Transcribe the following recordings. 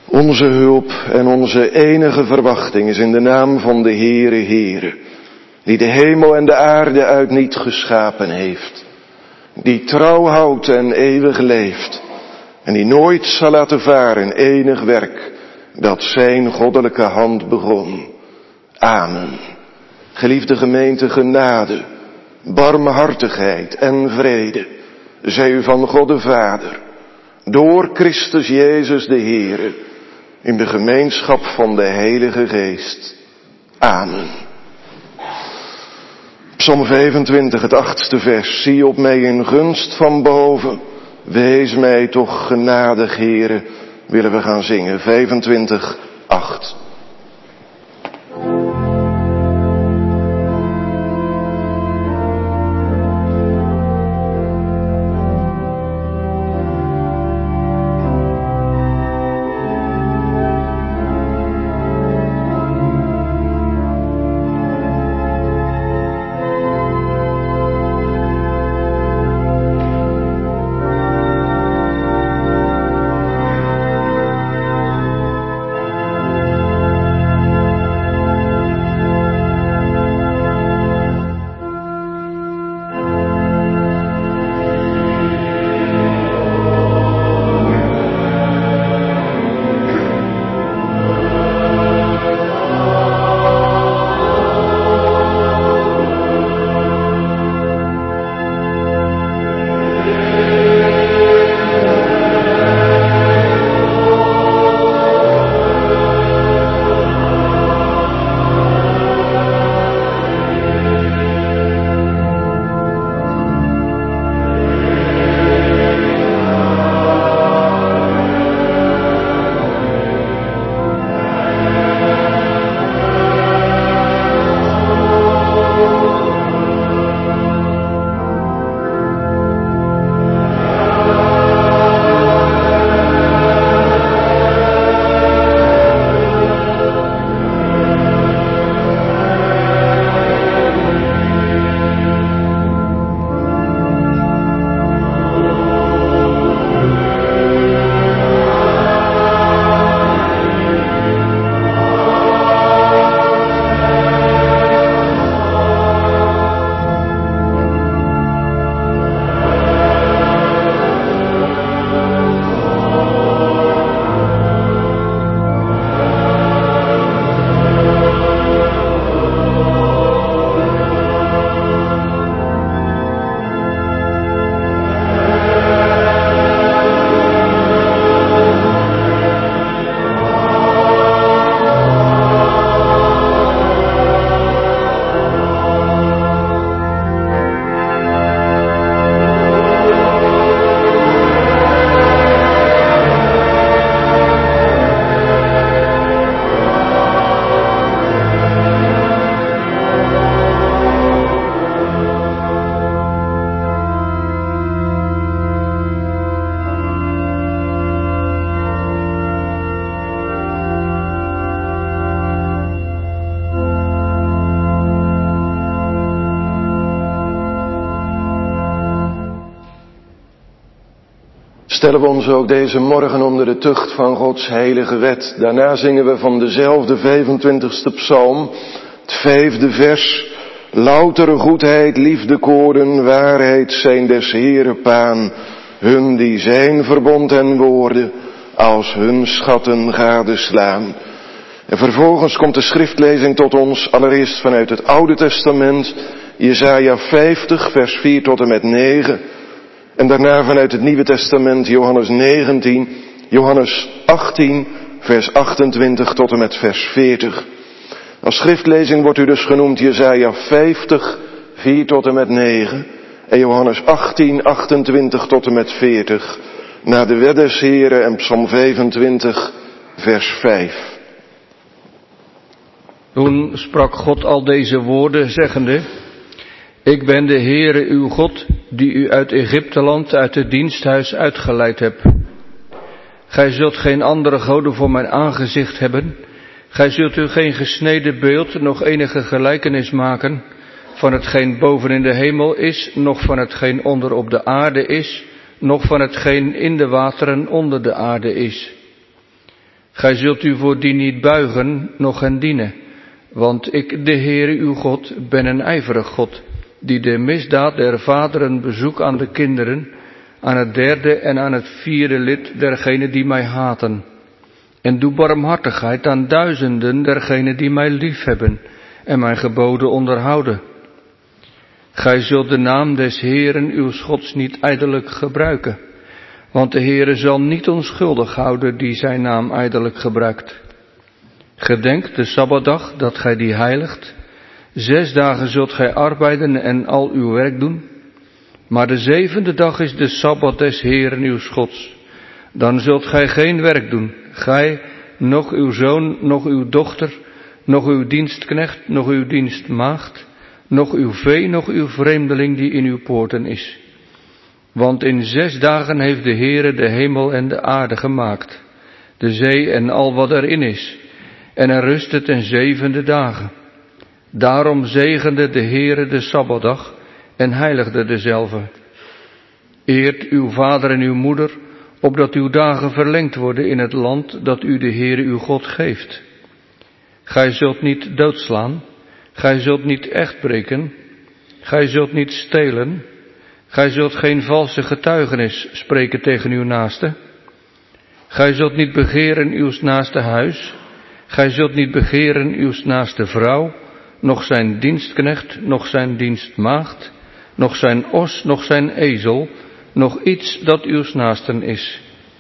Onze hulp en onze enige verwachting is in de naam van de Heere, die de hemel en de aarde uit niet geschapen heeft, die trouw houdt en eeuwig leeft en die nooit zal laten varen enig werk dat zijn goddelijke hand begon. Amen. Geliefde gemeente, genade, barmhartigheid en vrede zij u van God de Vader, door Christus Jezus de Heere, in de gemeenschap van de Heilige Geest. Amen. Psalm 25, het 8e vers. Zie op mij in gunst van boven, wees mij toch genadig, Heere, willen we gaan zingen. 25, 8. Stellen we ons ook deze morgen onder de tucht van Gods heilige wet. Daarna zingen we van dezelfde 25e psalm, het 5e vers. Loutere goedheid, liefde koren, waarheid zijn des Heere paan. Hun die zijn verbond en woorden als hun schatten gadeslaan. En vervolgens komt de schriftlezing tot ons, allereerst vanuit het Oude Testament, Jesaja 50, vers 4 tot en met 9. En daarna vanuit het Nieuwe Testament, Johannes 19, Johannes 18, vers 28 tot en met vers 40. Als schriftlezing wordt u dus genoemd Jesaja 50, 4 tot en met 9. En Johannes 18, 28 tot en met 40. Naar de wet des Heren en Psalm 25, vers 5. Toen sprak God al deze woorden, zeggende: Ik ben de Heere uw God, die u uit Egypteland, uit het diensthuis uitgeleid heb. Gij zult geen andere goden voor mijn aangezicht hebben. Gij zult u geen gesneden beeld, nog enige gelijkenis maken, van hetgeen boven in de hemel is, noch van hetgeen onder op de aarde is, noch van hetgeen in de wateren onder de aarde is. Gij zult u voor die niet buigen, noch hen dienen. Want ik, de Heere uw God, ben een ijverig God, die de misdaad der vaderen bezoek aan de kinderen, aan het derde en aan het vierde lid dergenen die mij haten. En doe barmhartigheid aan duizenden dergenen die mij liefhebben en mijn geboden onderhouden. Gij zult de naam des Heeren uw Gods niet ijdelijk gebruiken, want de Heere zal niet onschuldig houden die zijn naam ijdelijk gebruikt. Gedenk de Sabbatdag dat gij die heiligt. 6 dagen zult gij arbeiden en al uw werk doen. Maar de 7e dag is de Sabbat des Heeren uw Gods. Dan zult gij geen werk doen, gij, noch uw zoon, noch uw dochter, noch uw dienstknecht, noch uw dienstmaagd, noch uw vee, noch uw vreemdeling die in uw poorten is. Want in 6 dagen heeft de Heere de hemel en de aarde gemaakt, de zee en al wat erin is, en er rustte ten 7e dagen. Daarom zegende de Heere de Sabbatdag en heiligde dezelve. Eert uw vader en uw moeder, opdat uw dagen verlengd worden in het land dat u de Heere uw God geeft. Gij zult niet doodslaan, gij zult niet echtbreken, gij zult niet stelen, gij zult geen valse getuigenis spreken tegen uw naaste. Gij zult niet begeren uws naaste huis, gij zult niet begeren uws naaste vrouw, noch zijn dienstknecht, noch zijn dienstmaagd, noch zijn os, noch zijn ezel, noch iets dat uws naasten is.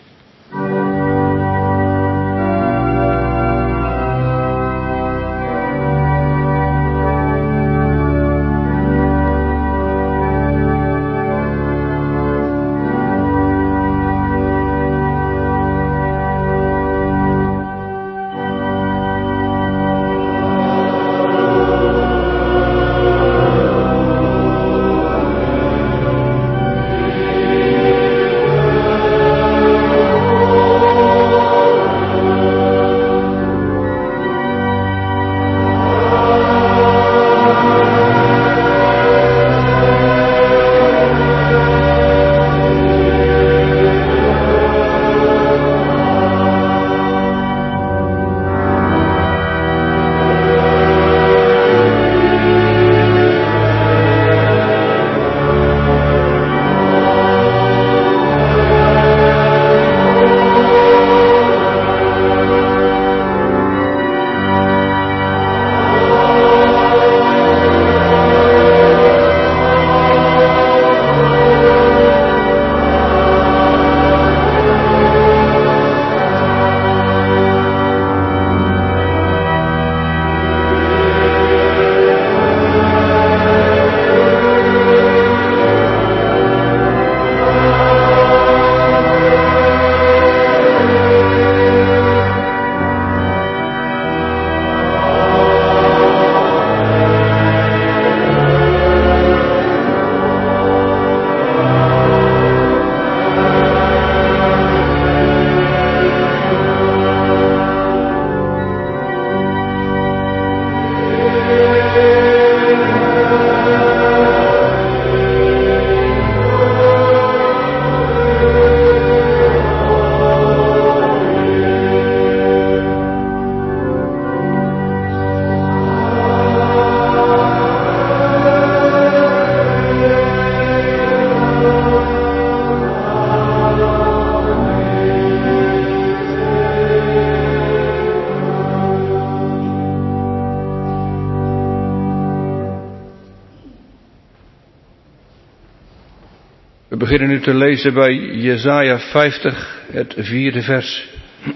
We beginnen nu te lezen bij Jesaja 50, het 4e vers.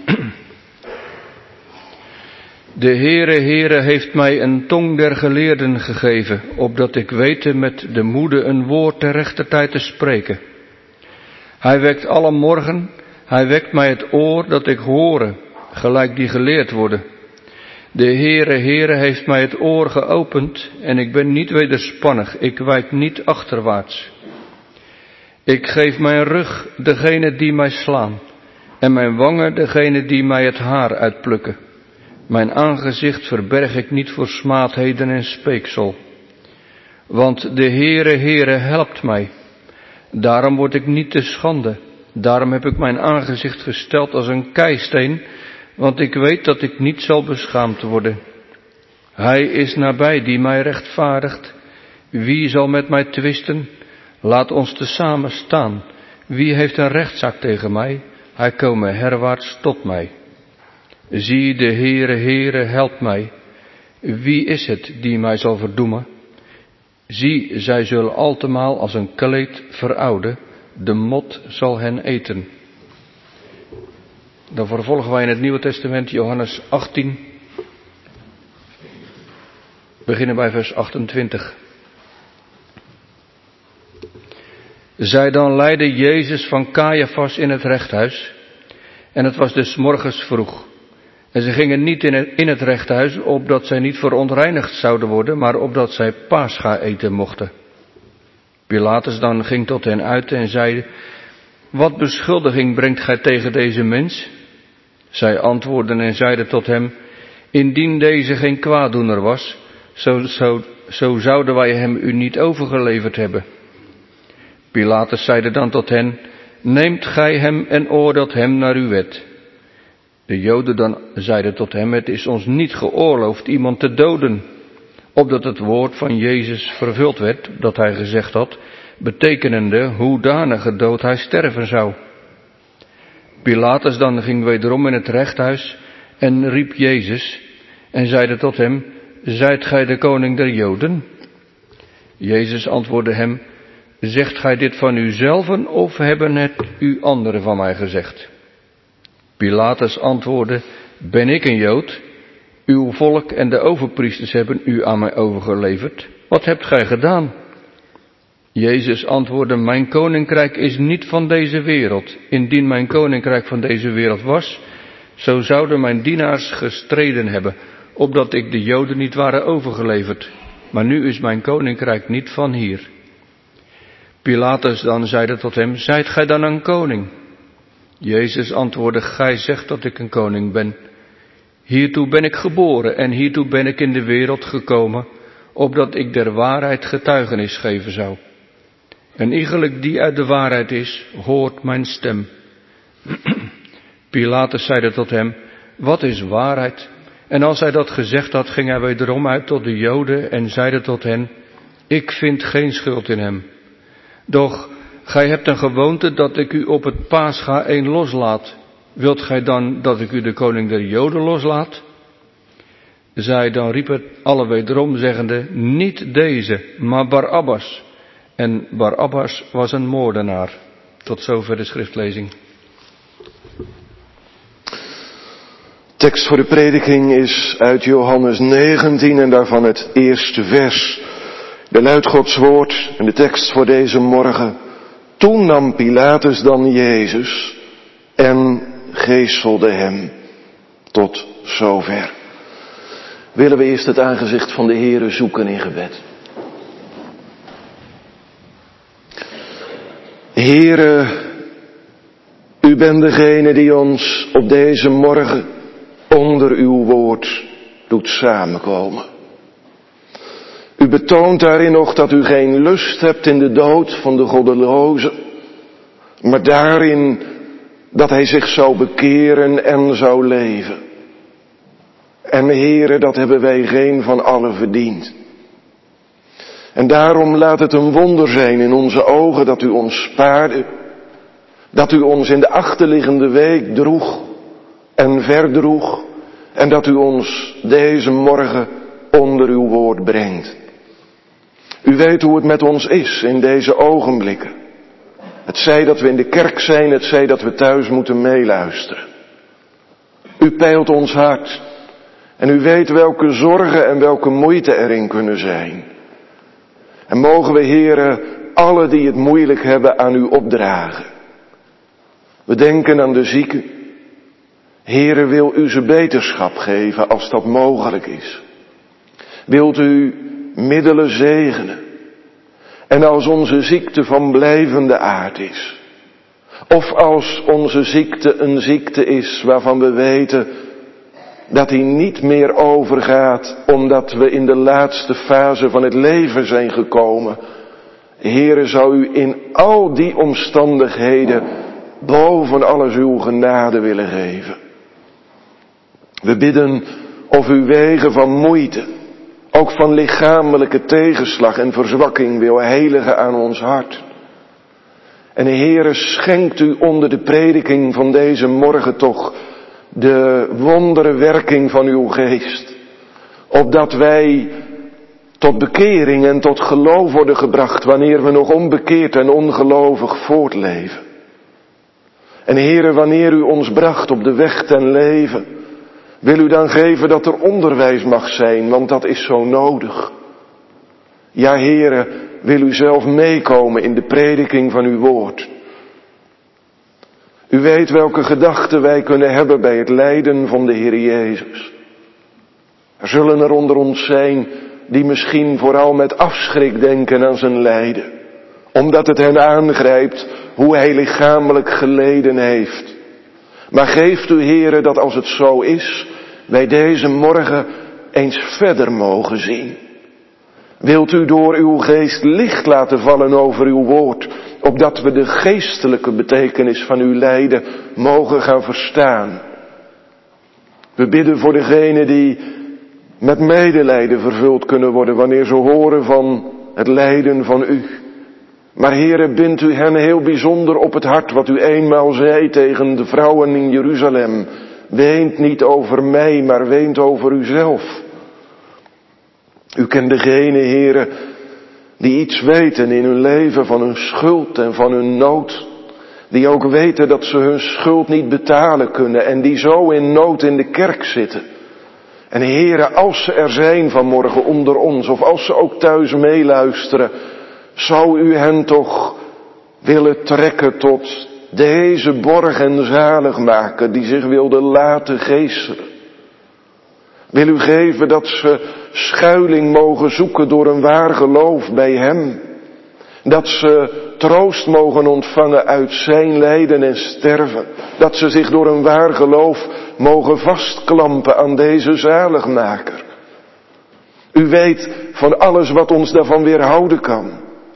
De Heere heeft mij een tong der geleerden gegeven, opdat ik wete met de moede een woord ter rechter tijd te spreken. Hij wekt alle morgen, hij wekt mij het oor dat ik hoore, gelijk die geleerd worden. De Heere heeft mij het oor geopend en ik ben niet wederspannig, ik wijk niet achterwaarts. Ik geef mijn rug degene die mij slaan en mijn wangen degene die mij het haar uitplukken. Mijn aangezicht verberg ik niet voor smaadheden en speeksel. Want de Heere helpt mij. Daarom word ik niet te schande. Daarom heb ik mijn aangezicht gesteld als een keisteen, want ik weet dat ik niet zal beschaamd worden. Hij is nabij die mij rechtvaardigt. Wie zal met mij twisten? Laat ons tezamen staan. Wie heeft een rechtszaak tegen mij? Hij kome herwaarts tot mij. Zie, de Heere, helpt mij. Wie is het die mij zal verdoemen? Zie, zij zullen altemaal als een kleed verouden. De mot zal hen eten. Dan vervolgen wij in het Nieuwe Testament Johannes 18. Beginnen bij vers 28. Zij dan leidde Jezus van Caiaphas in het rechthuis. En het was dus 's morgens vroeg. En ze gingen niet in het rechthuis, opdat zij niet verontreinigd zouden worden, maar opdat zij Pascha eten mochten. Pilatus dan ging tot hen uit en zei: Wat beschuldiging brengt gij tegen deze mens? Zij antwoordden en zeiden tot hem: Indien deze geen kwaaddoener was, zo zouden wij hem u niet overgeleverd hebben. Pilatus zeide dan tot hen: Neemt gij hem en oordeelt hem naar uw wet. De Joden dan zeiden tot hem: Het is ons niet geoorloofd iemand te doden, opdat het woord van Jezus vervuld werd, dat hij gezegd had, betekenende hoedanige dood hij sterven zou. Pilatus dan ging wederom in het rechthuis en riep Jezus en zeide tot hem: Zijt gij de koning der Joden? Jezus antwoordde hem: Zegt gij dit van uzelven of hebben het u anderen van mij gezegd? Pilatus antwoordde: Ben ik een Jood? Uw volk en de overpriesters hebben u aan mij overgeleverd. Wat hebt gij gedaan? Jezus antwoordde: Mijn koninkrijk is niet van deze wereld. Indien mijn koninkrijk van deze wereld was, zo zouden mijn dienaars gestreden hebben, opdat ik de Joden niet waren overgeleverd. Maar nu is mijn koninkrijk niet van hier. Pilatus dan zeide tot hem: Zijt gij dan een koning? Jezus antwoordde: Gij zegt dat ik een koning ben. Hiertoe ben ik geboren en hiertoe ben ik in de wereld gekomen, opdat ik der waarheid getuigenis geven zou. En iegelijk die uit de waarheid is, hoort mijn stem. Pilatus zeide tot hem: Wat is waarheid? En als hij dat gezegd had, ging hij wederom uit tot de Joden en zeide tot hen: Ik vind geen schuld in hem. Doch gij hebt een gewoonte dat ik u op het Pascha een loslaat. Wilt gij dan dat ik u de koning der Joden loslaat? Zij dan riepen alle wederom, zeggende: Niet deze, maar Barabbas. En Barabbas was een moordenaar. Tot zover de schriftlezing. Tekst voor de prediking is uit Johannes 19 en daarvan het eerste vers. De luidt Gods woord en de tekst voor deze morgen. Toen nam Pilatus dan Jezus en geeselde hem. Tot zover. Willen we eerst het aangezicht van de Heere zoeken in gebed. Heere, u bent degene die ons op deze morgen onder uw woord doet samenkomen. U betoont daarin nog dat u geen lust hebt in de dood van de goddeloze, maar daarin dat hij zich zou bekeren en zou leven. En Heere, dat hebben wij geen van allen verdiend. En daarom laat het een wonder zijn in onze ogen dat u ons spaarde, dat u ons in de achterliggende week droeg en verdroeg en dat u ons deze morgen onder uw woord brengt. U weet hoe het met ons is in deze ogenblikken. Het zij dat we in de kerk zijn, het zij dat we thuis moeten meeluisteren. U peilt ons hart en u weet welke zorgen en welke moeite erin kunnen zijn. En mogen we, Heere, alle die het moeilijk hebben aan u opdragen. We denken aan de zieken. Heere, wil u ze beterschap geven als dat mogelijk is. Wilt u middelen zegenen. En als onze ziekte van blijvende aard is. Of als onze ziekte een ziekte is waarvan we weten dat die niet meer overgaat omdat we in de laatste fase van het leven zijn gekomen. Heere, zou u in al die omstandigheden boven alles uw genade willen geven. We bidden of uw wegen van moeite, ook van lichamelijke tegenslag en verzwakking wil heiligen aan ons hart. En Heere, schenkt u onder de prediking van deze morgen toch de wonderwerking van uw geest. Opdat wij tot bekering en tot geloof worden gebracht wanneer we nog onbekeerd en ongelovig voortleven. En Heere, wanneer u ons bracht op de weg ten leven, wil u dan geven dat er onderwijs mag zijn, want dat is zo nodig. Ja, Heere, wil u zelf meekomen in de prediking van uw woord. U weet welke gedachten wij kunnen hebben bij het lijden van de Heer Jezus. Er zullen er onder ons zijn die misschien vooral met afschrik denken aan zijn lijden, omdat het hen aangrijpt hoe hij lichamelijk geleden heeft. Maar geeft u, Heere, dat als het zo is, wij deze morgen eens verder mogen zien. Wilt u door uw geest licht laten vallen over uw woord, opdat we de geestelijke betekenis van uw lijden mogen gaan verstaan. We bidden voor degenen die met medelijden vervuld kunnen worden wanneer ze horen van het lijden van u. Maar Heere, bindt u hen heel bijzonder op het hart wat u eenmaal zei tegen de vrouwen in Jeruzalem. Weent niet over mij, maar weent over uzelf. U kent degenen, Heere, die iets weten in hun leven van hun schuld en van hun nood. Die ook weten dat ze hun schuld niet betalen kunnen en die zo in nood in de kerk zitten. En Heere, als ze er zijn vanmorgen onder ons of als ze ook thuis meeluisteren, zou u hen toch willen trekken tot deze borg en zaligmaker die zich wilde laten geeselen. Wil u geven dat ze schuiling mogen zoeken door een waar geloof bij hem. Dat ze troost mogen ontvangen uit zijn lijden en sterven. Dat ze zich door een waar geloof mogen vastklampen aan deze zaligmaker. U weet van alles wat ons daarvan weerhouden kan.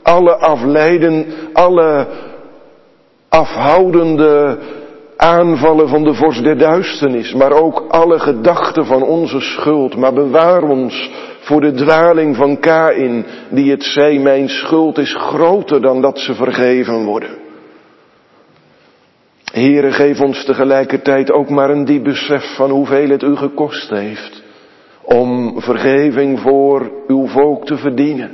Alle afhoudende aanvallen van de vorst der duisternis, maar ook alle gedachten van onze schuld. Maar bewaar ons voor de dwaling van Kaïn, die het zei, mijn schuld is groter dan dat ze vergeven worden. Heere, geef ons tegelijkertijd ook maar een diep besef van hoeveel het u gekost heeft om vergeving voor uw volk te verdienen.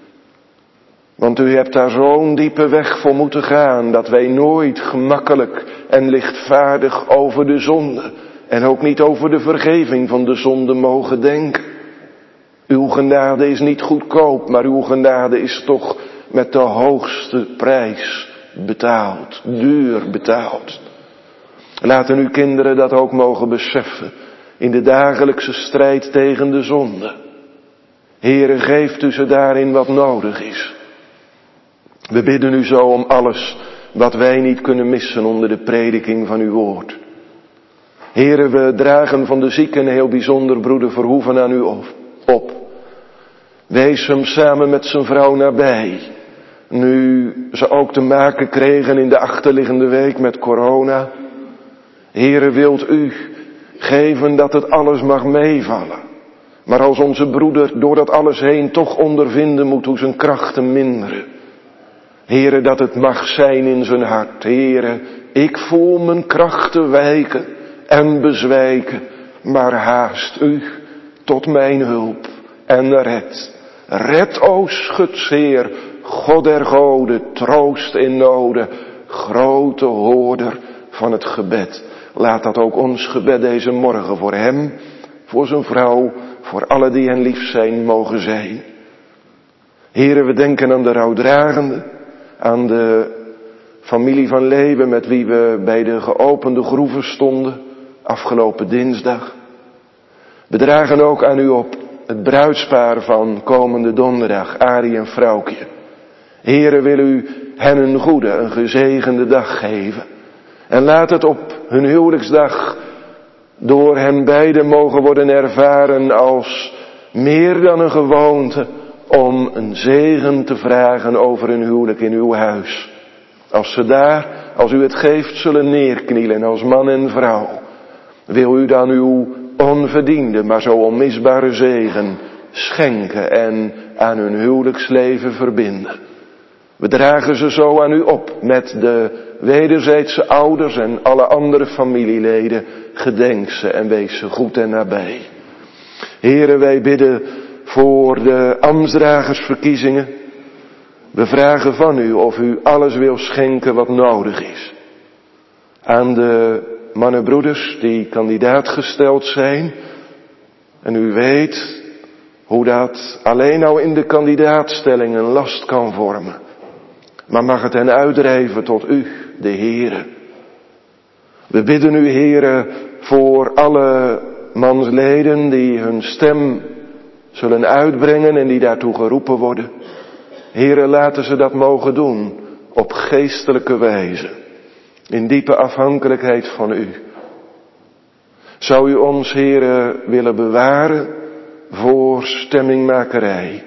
Want u hebt daar zo'n diepe weg voor moeten gaan, dat wij nooit gemakkelijk en lichtvaardig over de zonde en ook niet over de vergeving van de zonde mogen denken. Uw genade is niet goedkoop, maar uw genade is toch met de hoogste prijs betaald, duur betaald. Laten uw kinderen dat ook mogen beseffen in de dagelijkse strijd tegen de zonde. Heere, geeft u ze daarin wat nodig is. We bidden u zo om alles wat wij niet kunnen missen onder de prediking van uw woord. Heere, we dragen van de zieken heel bijzonder broeder Verhoeven aan u op. Wees hem samen met zijn vrouw nabij. Nu ze ook te maken kregen in de achterliggende week met corona. Heere, wilt u geven dat het alles mag meevallen. Maar als onze broeder door dat alles heen toch ondervinden moet hoe zijn krachten minderen. Heere, dat het mag zijn in zijn hart. Heere, ik voel mijn krachten wijken en bezwijken. Maar haast u tot mijn hulp en red. Red, o schutsheer, God der goden, troost in noden, grote hoorder van het gebed. Laat dat ook ons gebed deze morgen voor hem, voor zijn vrouw, voor alle die hen lief zijn, mogen zijn. Heere, we denken aan de rouwdragende, aan de familie van Leeuwen met wie we bij de geopende groeven stonden afgelopen dinsdag. We dragen ook aan u op het bruidspaar van komende donderdag, Arie en Vrouwkje. Heere, wil u hen een goede, een gezegende dag geven. En laat het op hun huwelijksdag door hen beiden mogen worden ervaren als meer dan een gewoonte om een zegen te vragen over hun huwelijk in uw huis. Als ze daar, als u het geeft, zullen neerknielen als man en vrouw, wil u dan uw onverdiende, maar zo onmisbare zegen schenken en aan hun huwelijksleven verbinden. We dragen ze zo aan u op met de wederzijdse ouders en alle andere familieleden. Gedenk ze en wees ze goed en nabij. Heren, wij bidden voor de ambtsdragersverkiezingen. We vragen van u of u alles wil schenken wat nodig is. Aan de mannenbroeders die kandidaat gesteld zijn. En u weet hoe dat alleen al in de kandidaatstelling een last kan vormen. Maar mag het hen uitdrijven tot u, de Heere. We bidden u, Heere, voor alle mansleden die hun stem zullen uitbrengen en die daartoe geroepen worden. Heere, laten ze dat mogen doen op geestelijke wijze. In diepe afhankelijkheid van u. Zou u ons, Heere, willen bewaren voor stemmingmakerij?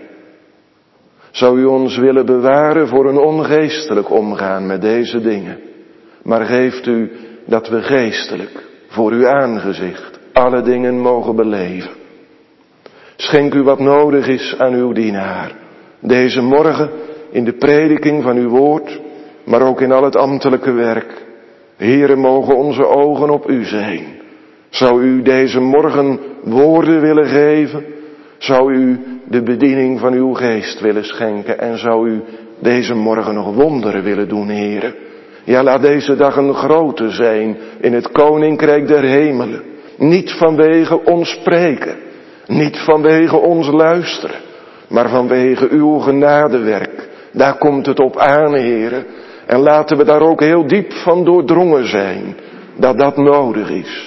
Zou u ons willen bewaren voor een ongeestelijk omgaan met deze dingen? Maar geeft u dat we geestelijk voor uw aangezicht alle dingen mogen beleven. Schenk u wat nodig is aan uw dienaar. Deze morgen in de prediking van uw woord, maar ook in al het ambtelijke werk. Heere, mogen onze ogen op u zijn. Zou u deze morgen woorden willen geven? Zou u de bediening van uw geest willen schenken? En zou u deze morgen nog wonderen willen doen, Heere? Ja, laat deze dag een grote zijn in het koninkrijk der hemelen. Niet vanwege ons spreken, niet vanwege ons luisteren, maar vanwege uw genadewerk. Daar komt het op aan, Heere. En laten we daar ook heel diep van doordrongen zijn, dat dat nodig is.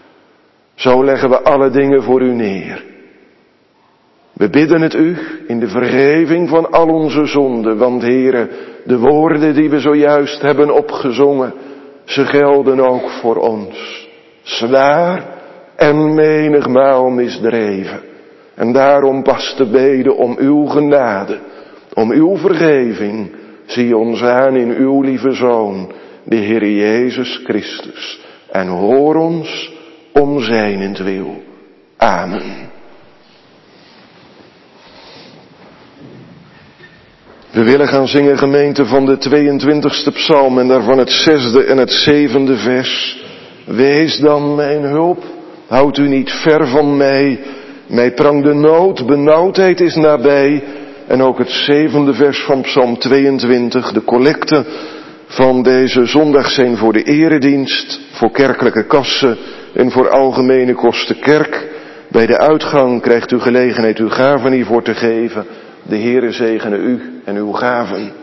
Zo leggen we alle dingen voor u neer. We bidden het u in de vergeving van al onze zonden, want Heere, de woorden die we zojuist hebben opgezongen, ze gelden ook voor ons. Zwaar en menigmaal misdreven. En daarom past de bede om uw genade, om uw vergeving. Zie ons aan in uw lieve Zoon, de Heer Jezus Christus. En hoor ons om zijnentwil. Amen. We willen gaan zingen, gemeente, van de 22e psalm en daarvan het 6e en het 7e vers. Wees dan mijn hulp, houd u niet ver van mij. Mij prang de nood, benauwdheid is nabij. En ook het 7e vers van psalm 22, de collecte van deze zondag zijn voor de eredienst, voor kerkelijke kassen en voor algemene kosten kerk. Bij de uitgang krijgt u gelegenheid uw gaven hiervoor te geven. De Heere zegene u en uw gaven.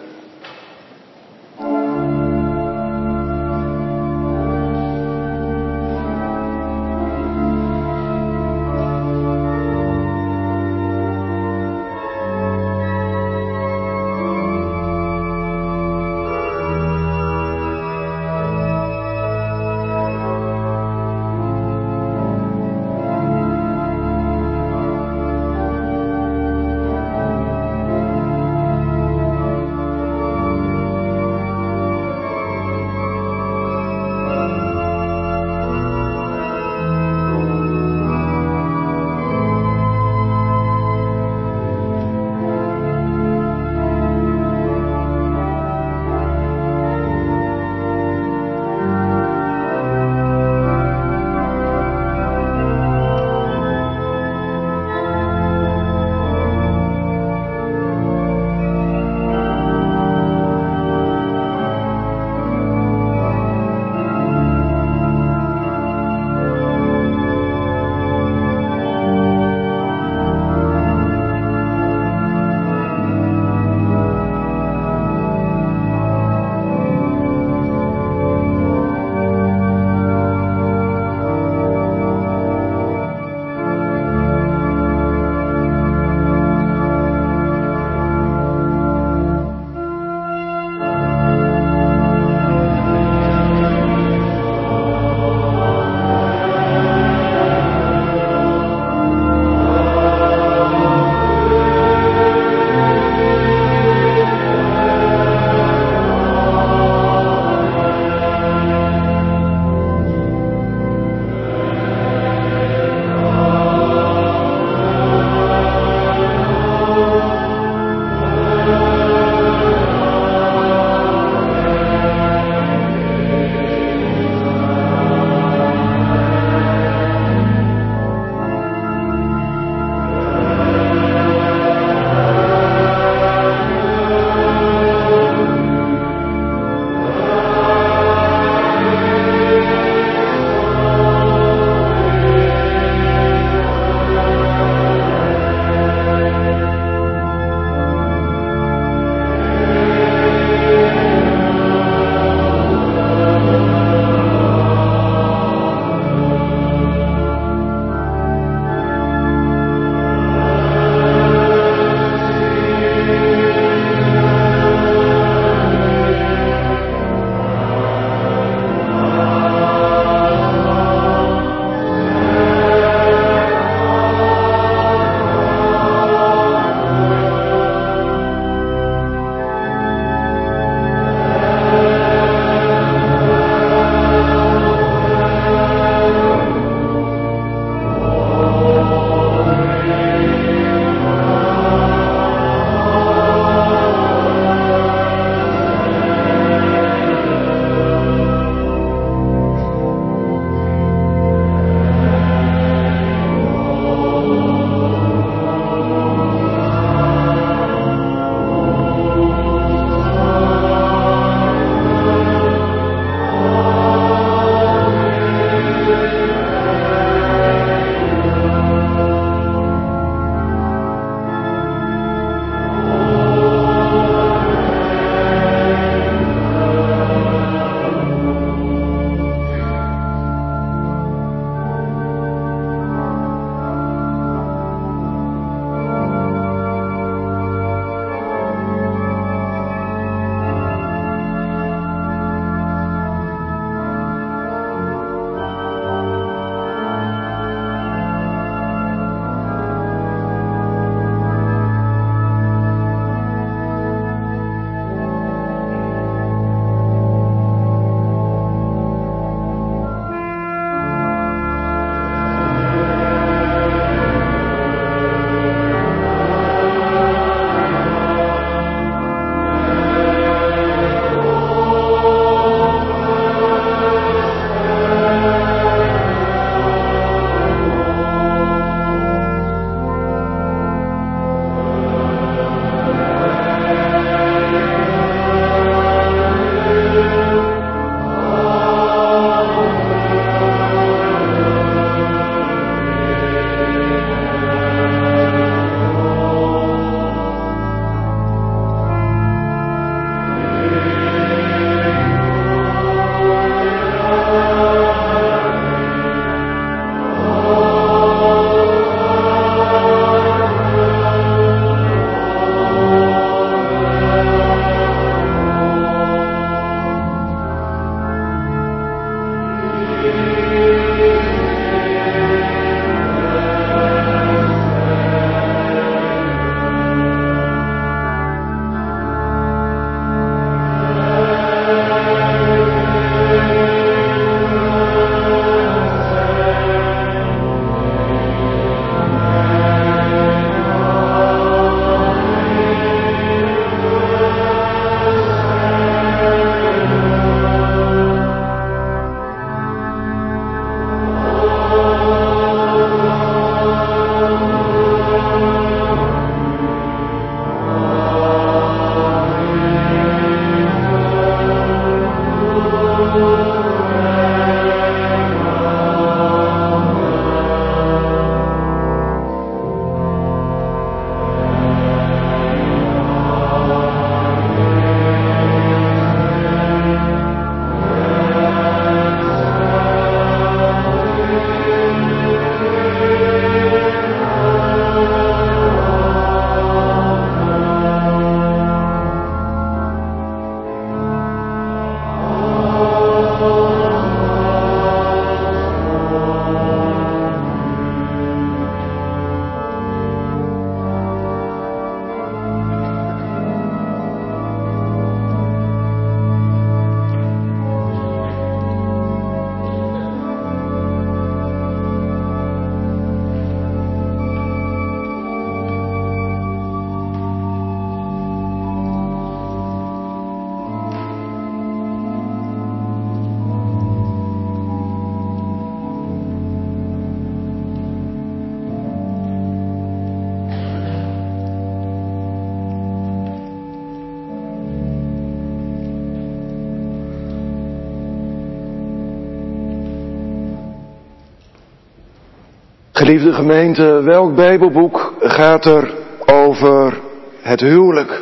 Geliefde gemeente, welk Bijbelboek gaat er over het huwelijk?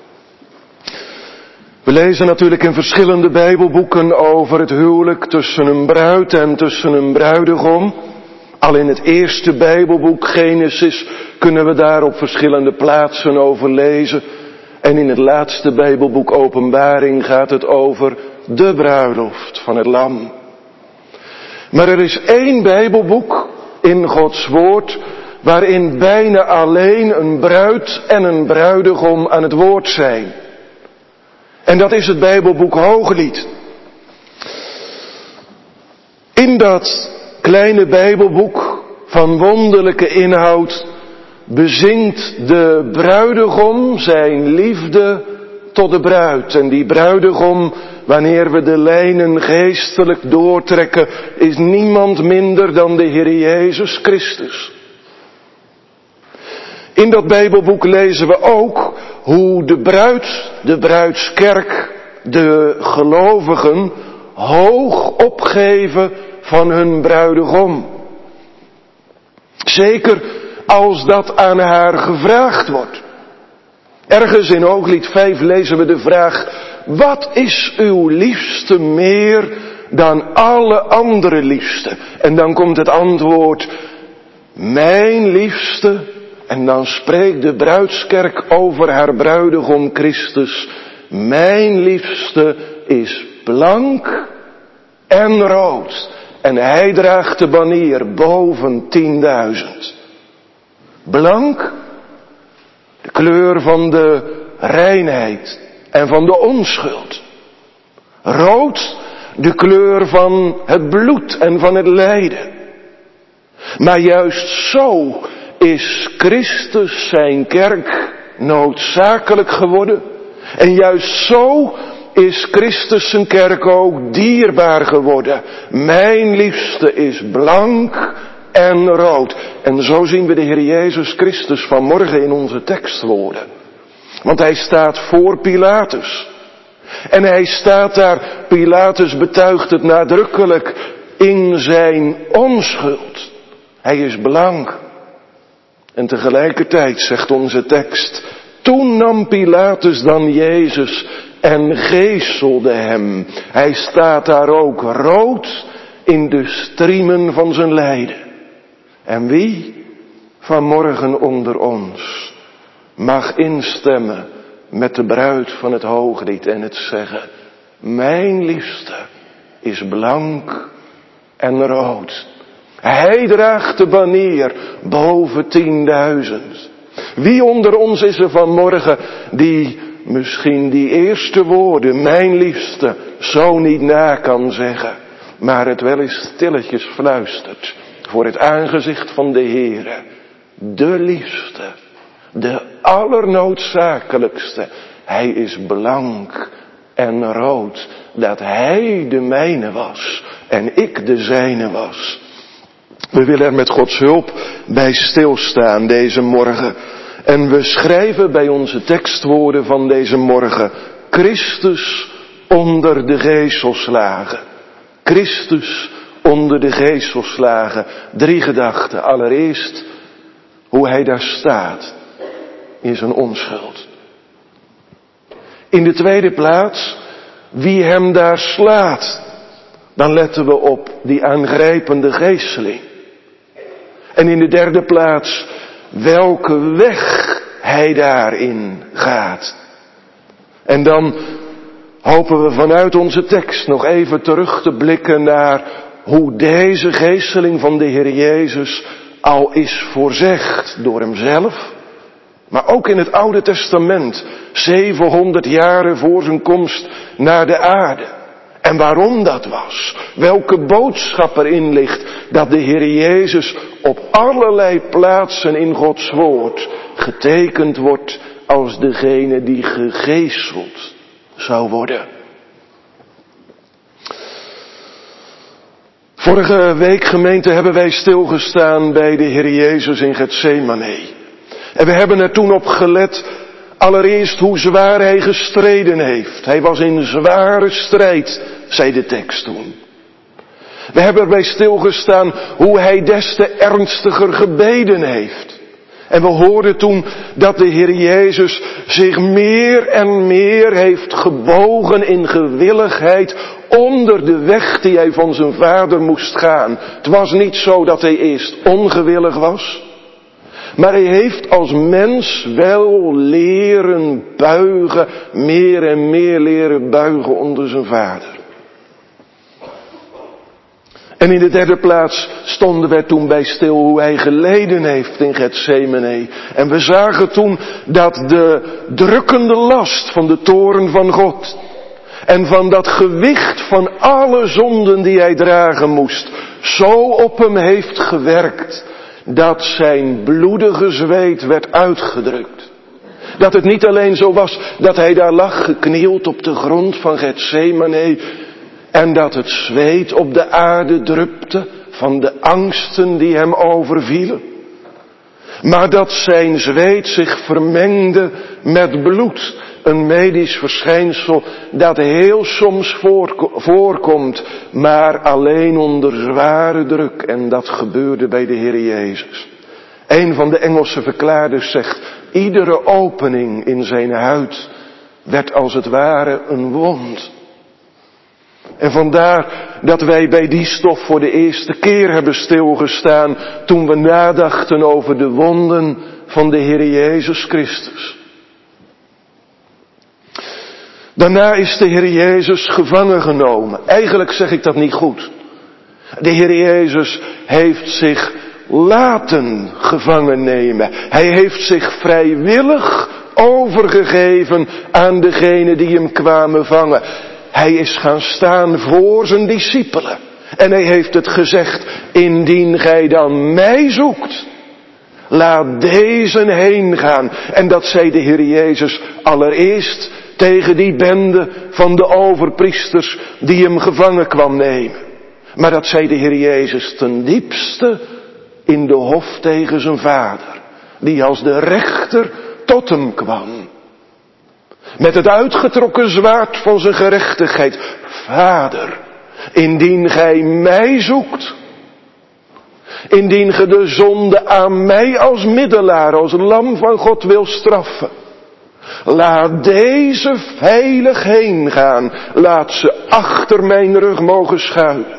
We lezen natuurlijk in verschillende Bijbelboeken over het huwelijk tussen een bruid en tussen een bruidegom. Al in het eerste Bijbelboek, Genesis, kunnen we daar op verschillende plaatsen over lezen. En in het laatste Bijbelboek, Openbaring, gaat het over de bruiloft van het Lam. Maar er is één Bijbelboek in Gods woord waarin bijna alleen een bruid en een bruidegom aan het woord zijn. En dat is het Bijbelboek Hooglied. In dat kleine Bijbelboek van wonderlijke inhoud bezingt de bruidegom zijn liefde tot de bruid. En die bruidegom, wanneer we de lijnen geestelijk doortrekken, is niemand minder dan de Heer Jezus Christus. In dat Bijbelboek lezen we ook hoe de bruidskerk, de gelovigen, hoog opgeven van hun bruidegom. Zeker als dat aan haar gevraagd wordt. Ergens in Hooglied 5 lezen we de vraag: wat is uw liefste meer dan alle andere liefste? En dan komt het antwoord: mijn liefste. En dan spreekt de bruidskerk over haar bruidegom Christus: mijn liefste is blank en rood. En hij draagt de banier boven 10.000. Blank, de kleur van de reinheid en van de onschuld. Rood, de kleur van het bloed en van het lijden. Maar juist zo is Christus zijn kerk noodzakelijk geworden. En juist zo is Christus zijn kerk ook dierbaar geworden. Mijn liefste is blank en rood. En zo zien we de Heer Jezus Christus vanmorgen in onze tekstwoorden. Want hij staat voor Pilatus. En hij staat daar, Pilatus betuigt het nadrukkelijk, in zijn onschuld. Hij is blank. En tegelijkertijd zegt onze tekst: toen nam Pilatus dan Jezus en geeselde hem. Hij staat daar ook rood in de striemen van zijn lijden. En wie vanmorgen onder ons mag instemmen met de bruid van het Hooglied en het zeggen: mijn liefste is blank en rood. Hij draagt de banier boven 10.000. Wie onder ons is er vanmorgen die misschien die eerste woorden, mijn liefste, zo niet na kan zeggen, maar het wel eens stilletjes fluistert voor het aangezicht van de Heere: de liefste, de allernoodzakelijkste, hij is blank en rood, dat hij de mijne was en ik de zijne was. We willen er met Gods hulp bij stilstaan deze morgen. En we schrijven bij onze tekstwoorden van deze morgen: Christus onder de geeselslagen. Christus onder de geeselslagen. 3 gedachten. Allereerst hoe hij daar staat in zijn onschuld. In de tweede plaats wie hem daar slaat. Dan letten we op die aangrijpende geeseling. En in de derde plaats welke weg hij daarin gaat. En dan hopen we vanuit onze tekst nog even terug te blikken naar hoe deze geeseling van de Heer Jezus al is voorzegd door hemzelf. Maar ook in het Oude Testament, 700 jaren voor zijn komst naar de aarde. En waarom dat was, welke boodschap erin ligt, dat de Heer Jezus op allerlei plaatsen in Gods woord getekend wordt als degene die gegeeseld zou worden. Vorige week, gemeente, hebben wij stilgestaan bij de Heer Jezus in Getsemane. En we hebben er toen op gelet, allereerst hoe zwaar hij gestreden heeft. Hij was in zware strijd, zei de tekst toen. We hebben erbij stilgestaan hoe hij des te ernstiger gebeden heeft. En we hoorden toen dat de Heer Jezus zich meer en meer heeft gebogen in gewilligheid onder de weg die hij van zijn Vader moest gaan. Het was niet zo dat hij eerst ongewillig was, maar hij heeft als mens wel leren buigen, meer en meer leren buigen onder zijn Vader. En in de derde plaats stonden wij toen bij stil hoe hij geleden heeft in Getsemane. En we zagen toen dat de drukkende last van de toorn van God en van dat gewicht van alle zonden die hij dragen moest, zo op hem heeft gewerkt dat zijn bloedige zweet werd uitgedrukt. Dat het niet alleen zo was dat hij daar lag geknield op de grond van Getsemane en dat het zweet op de aarde drupte van de angsten die hem overvielen, maar dat zijn zweet zich vermengde met bloed. Een medisch verschijnsel dat heel soms voorkomt, maar alleen onder zware druk. En dat gebeurde bij de Heer Jezus. Een van de Engelse verklaarders zegt, iedere opening in zijn huid werd als het ware een wond. En vandaar dat wij bij die stof voor de eerste keer hebben stilgestaan toen we nadachten over de wonden van de Heer Jezus Christus. Daarna is de Heer Jezus gevangen genomen. Eigenlijk zeg ik dat niet goed. De Heer Jezus heeft zich laten gevangen nemen. Hij heeft zich vrijwillig overgegeven aan degenen die hem kwamen vangen. Hij is gaan staan voor zijn discipelen. En hij heeft het gezegd, indien gij dan mij zoekt, laat deze heen gaan. En dat zei de Heer Jezus allereerst tegen die bende van de overpriesters die hem gevangen kwam nemen. Maar dat zei de Heer Jezus ten diepste in de hof tegen zijn Vader, die als de rechter tot hem kwam. Met het uitgetrokken zwaard van zijn gerechtigheid. Vader, indien gij mij zoekt, indien ge de zonde aan mij als middelaar, als lam van God wil straffen, laat deze veilig heen gaan. Laat ze achter mijn rug mogen schuilen.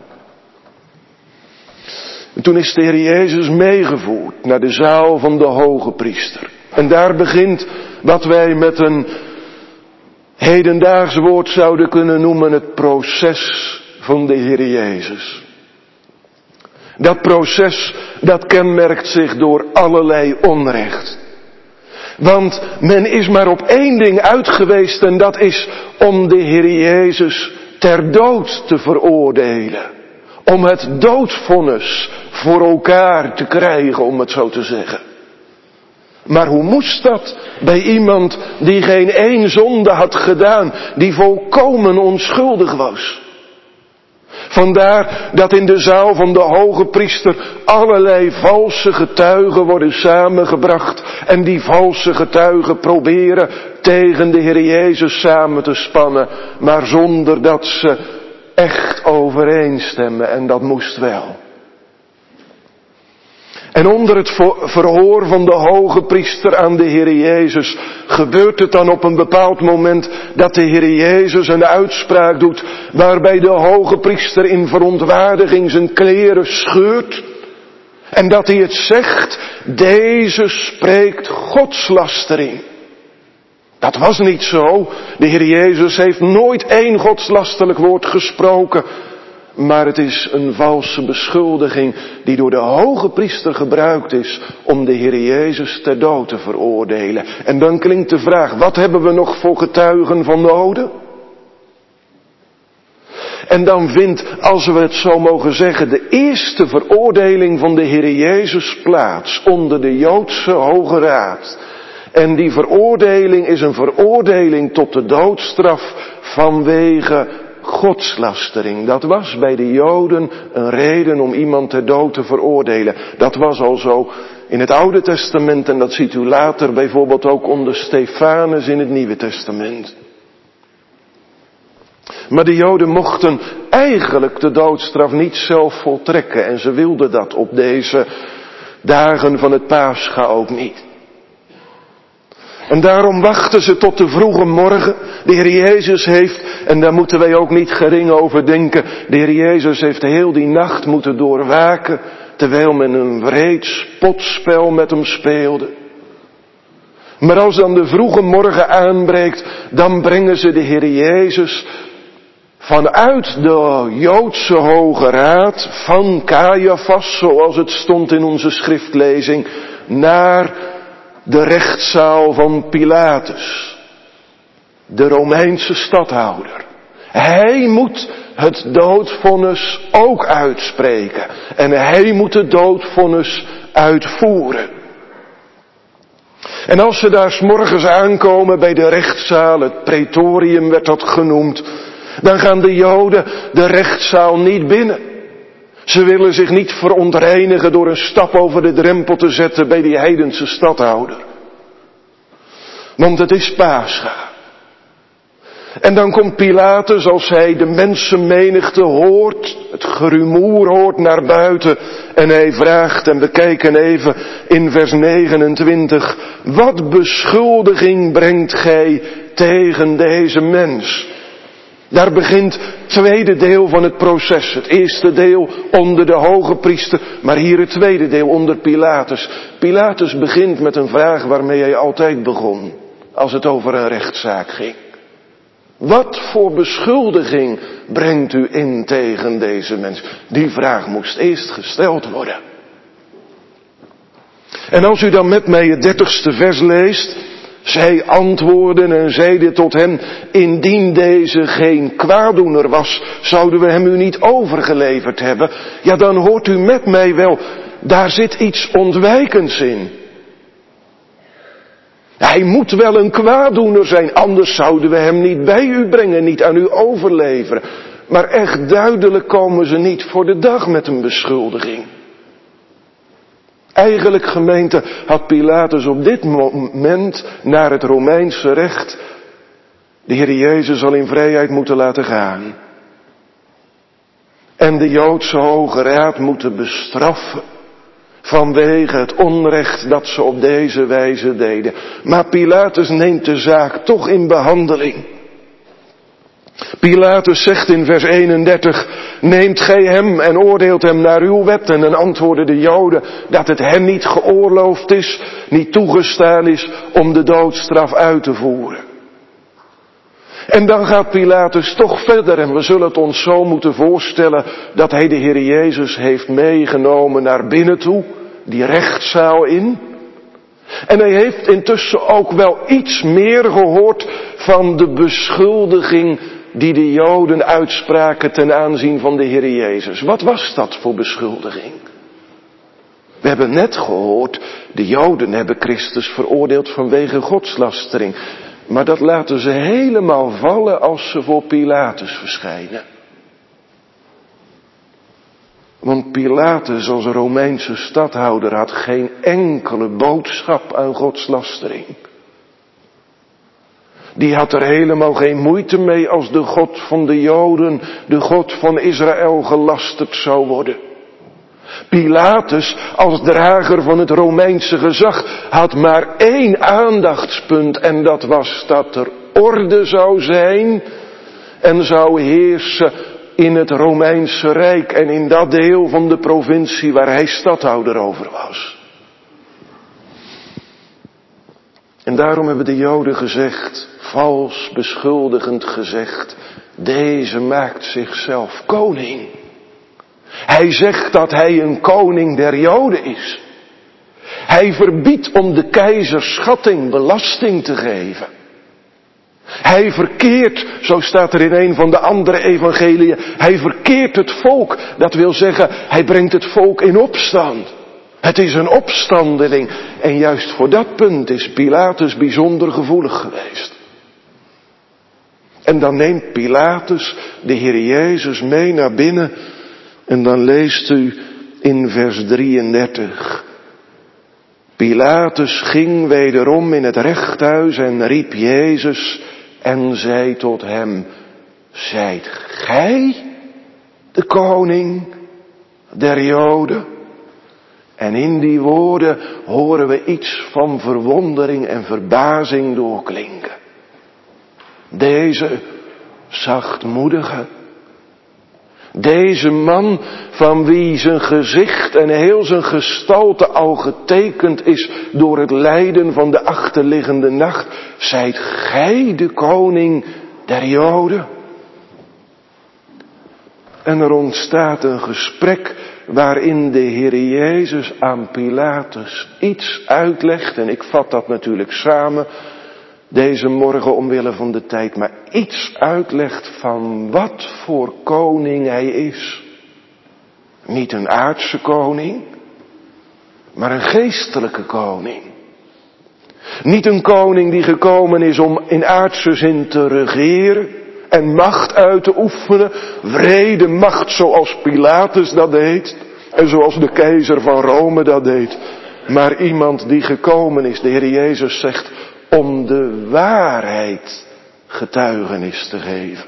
En toen is de Heer Jezus meegevoerd naar de zaal van de hoge priester. En daar begint wat wij met een hedendaags woord zouden kunnen noemen het proces van de Heer Jezus. Dat proces, dat kenmerkt zich door allerlei onrecht. Want men is maar op één ding uit geweest en dat is om de Heer Jezus ter dood te veroordelen. Om het doodvonnis voor elkaar te krijgen, om het zo te zeggen. Maar hoe moest dat bij iemand die geen één zonde had gedaan, die volkomen onschuldig was? Vandaar dat in de zaal van de hoge priester allerlei valse getuigen worden samengebracht en die valse getuigen proberen tegen de Heer Jezus samen te spannen, maar zonder dat ze echt overeenstemmen en dat moest wel. En onder het verhoor van de hoge priester aan de Heer Jezus gebeurt het dan op een bepaald moment dat de Heer Jezus een uitspraak doet waarbij de hoge priester in verontwaardiging zijn kleren scheurt en dat hij het zegt, deze spreekt godslastering. Dat was niet zo. De Heer Jezus heeft nooit één godslasterlijk woord gesproken. Maar het is een valse beschuldiging die door de hoge priester gebruikt is om de Heer Jezus ter dood te veroordelen. En dan klinkt de vraag, wat hebben we nog voor getuigen van nodig? En dan vindt, als we het zo mogen zeggen, de eerste veroordeling van de Heer Jezus plaats onder de Joodse Hoge Raad. En die veroordeling is een veroordeling tot de doodstraf vanwege godslastering. Dat was bij de Joden een reden om iemand ter dood te veroordelen. Dat was al zo in het Oude Testament en dat ziet u later bijvoorbeeld ook onder Stefanus in het Nieuwe Testament. Maar de Joden mochten eigenlijk de doodstraf niet zelf voltrekken. En ze wilden dat op deze dagen van het Pascha ook niet. En daarom wachten ze tot de vroege morgen. De Heer Jezus heeft, en daar moeten wij ook niet gering over denken, de Heer Jezus heeft heel die nacht moeten doorwaken, terwijl men een wreed spotspel met hem speelde. Maar als dan de vroege morgen aanbreekt, dan brengen ze de Heer Jezus vanuit de Joodse Hoge Raad, van Caiaphas, zoals het stond in onze schriftlezing, naar de rechtszaal van Pilatus, de Romeinse stadhouder. Hij moet het doodvonnis ook uitspreken. En hij moet het doodvonnis uitvoeren. En als ze daar 's morgens aankomen bij de rechtszaal, het praetorium werd dat genoemd, dan gaan de Joden de rechtszaal niet binnen. Ze willen zich niet verontreinigen door een stap over de drempel te zetten bij die heidense stadhouder. Want het is Pascha. En dan komt Pilatus, als hij de mensenmenigte hoort, het gerumoer hoort naar buiten, en hij vraagt, en we kijken even in vers 29, wat beschuldiging brengt gij tegen deze mens? Daar begint het tweede deel van het proces. Het eerste deel onder de hoge priester, maar hier het tweede deel onder Pilatus. Pilatus begint met een vraag waarmee hij altijd begon, als het over een rechtszaak ging. Wat voor beschuldiging brengt u in tegen deze mens? Die vraag moest eerst gesteld worden. En als u dan met mij het 30ste vers leest, zij antwoorden en zeiden tot hem, indien deze geen kwaadoener was, zouden we hem u niet overgeleverd hebben. Ja, dan hoort u met mij wel, daar zit iets ontwijkends in. Hij moet wel een kwaadoener zijn, anders zouden we hem niet bij u brengen, niet aan u overleveren. Maar echt duidelijk komen ze niet voor de dag met een beschuldiging. Eigenlijk, gemeente, had Pilatus op dit moment naar het Romeinse recht de Heer Jezus al in vrijheid moeten laten gaan. En de Joodse Hoge Raad moeten bestraffen vanwege het onrecht dat ze op deze wijze deden. Maar Pilatus neemt de zaak toch in behandeling. Pilatus zegt in vers 31, neemt gij hem en oordeelt hem naar uw wet. En dan antwoorden de Joden dat het hem niet geoorloofd is, niet toegestaan is om de doodstraf uit te voeren. En dan gaat Pilatus toch verder en we zullen het ons zo moeten voorstellen dat hij de Heer Jezus heeft meegenomen naar binnen toe, die rechtszaal in. En hij heeft intussen ook wel iets meer gehoord van de beschuldiging die de Joden uitspraken ten aanzien van de Heer Jezus. Wat was dat voor beschuldiging? We hebben net gehoord, de Joden hebben Christus veroordeeld vanwege godslastering. Maar dat laten ze helemaal vallen als ze voor Pilatus verschijnen. Want Pilatus als Romeinse stadhouder had geen enkele boodschap aan godslastering. Die had er helemaal geen moeite mee als de God van de Joden, de God van Israël gelasterd zou worden. Pilatus als drager van het Romeinse gezag had maar één aandachtspunt en dat was dat er orde zou zijn en zou heersen in het Romeinse Rijk en in dat deel van de provincie waar hij stadhouder over was. En daarom hebben de Joden gezegd, vals beschuldigend gezegd, deze maakt zichzelf koning. Hij zegt dat hij een koning der Joden is. Hij verbiedt om de keizer schatting, belasting te geven. Hij verkeert, zo staat er in een van de andere evangeliën, hij verkeert het volk. Dat wil zeggen, hij brengt het volk in opstand. Het is een opstandeling. En juist voor dat punt is Pilatus bijzonder gevoelig geweest. En dan neemt Pilatus de Heer Jezus mee naar binnen. En dan leest u in vers 33. Pilatus ging wederom in het rechthuis en riep Jezus en zei tot hem, zijt gij de koning der Joden. En in die woorden horen we iets van verwondering en verbazing doorklinken. Deze zachtmoedige, deze man van wie zijn gezicht en heel zijn gestalte al getekend is door het lijden van de achterliggende nacht. Zijt gij de koning der Joden? En er ontstaat een gesprek waarin de Heer Jezus aan Pilatus iets uitlegt. En ik vat dat natuurlijk samen deze morgen omwille van de tijd. Maar iets uitlegt van wat voor koning hij is. Niet een aardse koning, maar een geestelijke koning. Niet een koning die gekomen is om in aardse zin te regeren en macht uit te oefenen. Wrede macht zoals Pilatus dat deed. En zoals de keizer van Rome dat deed. Maar iemand die gekomen is, de Heer Jezus zegt, om de waarheid getuigenis te geven.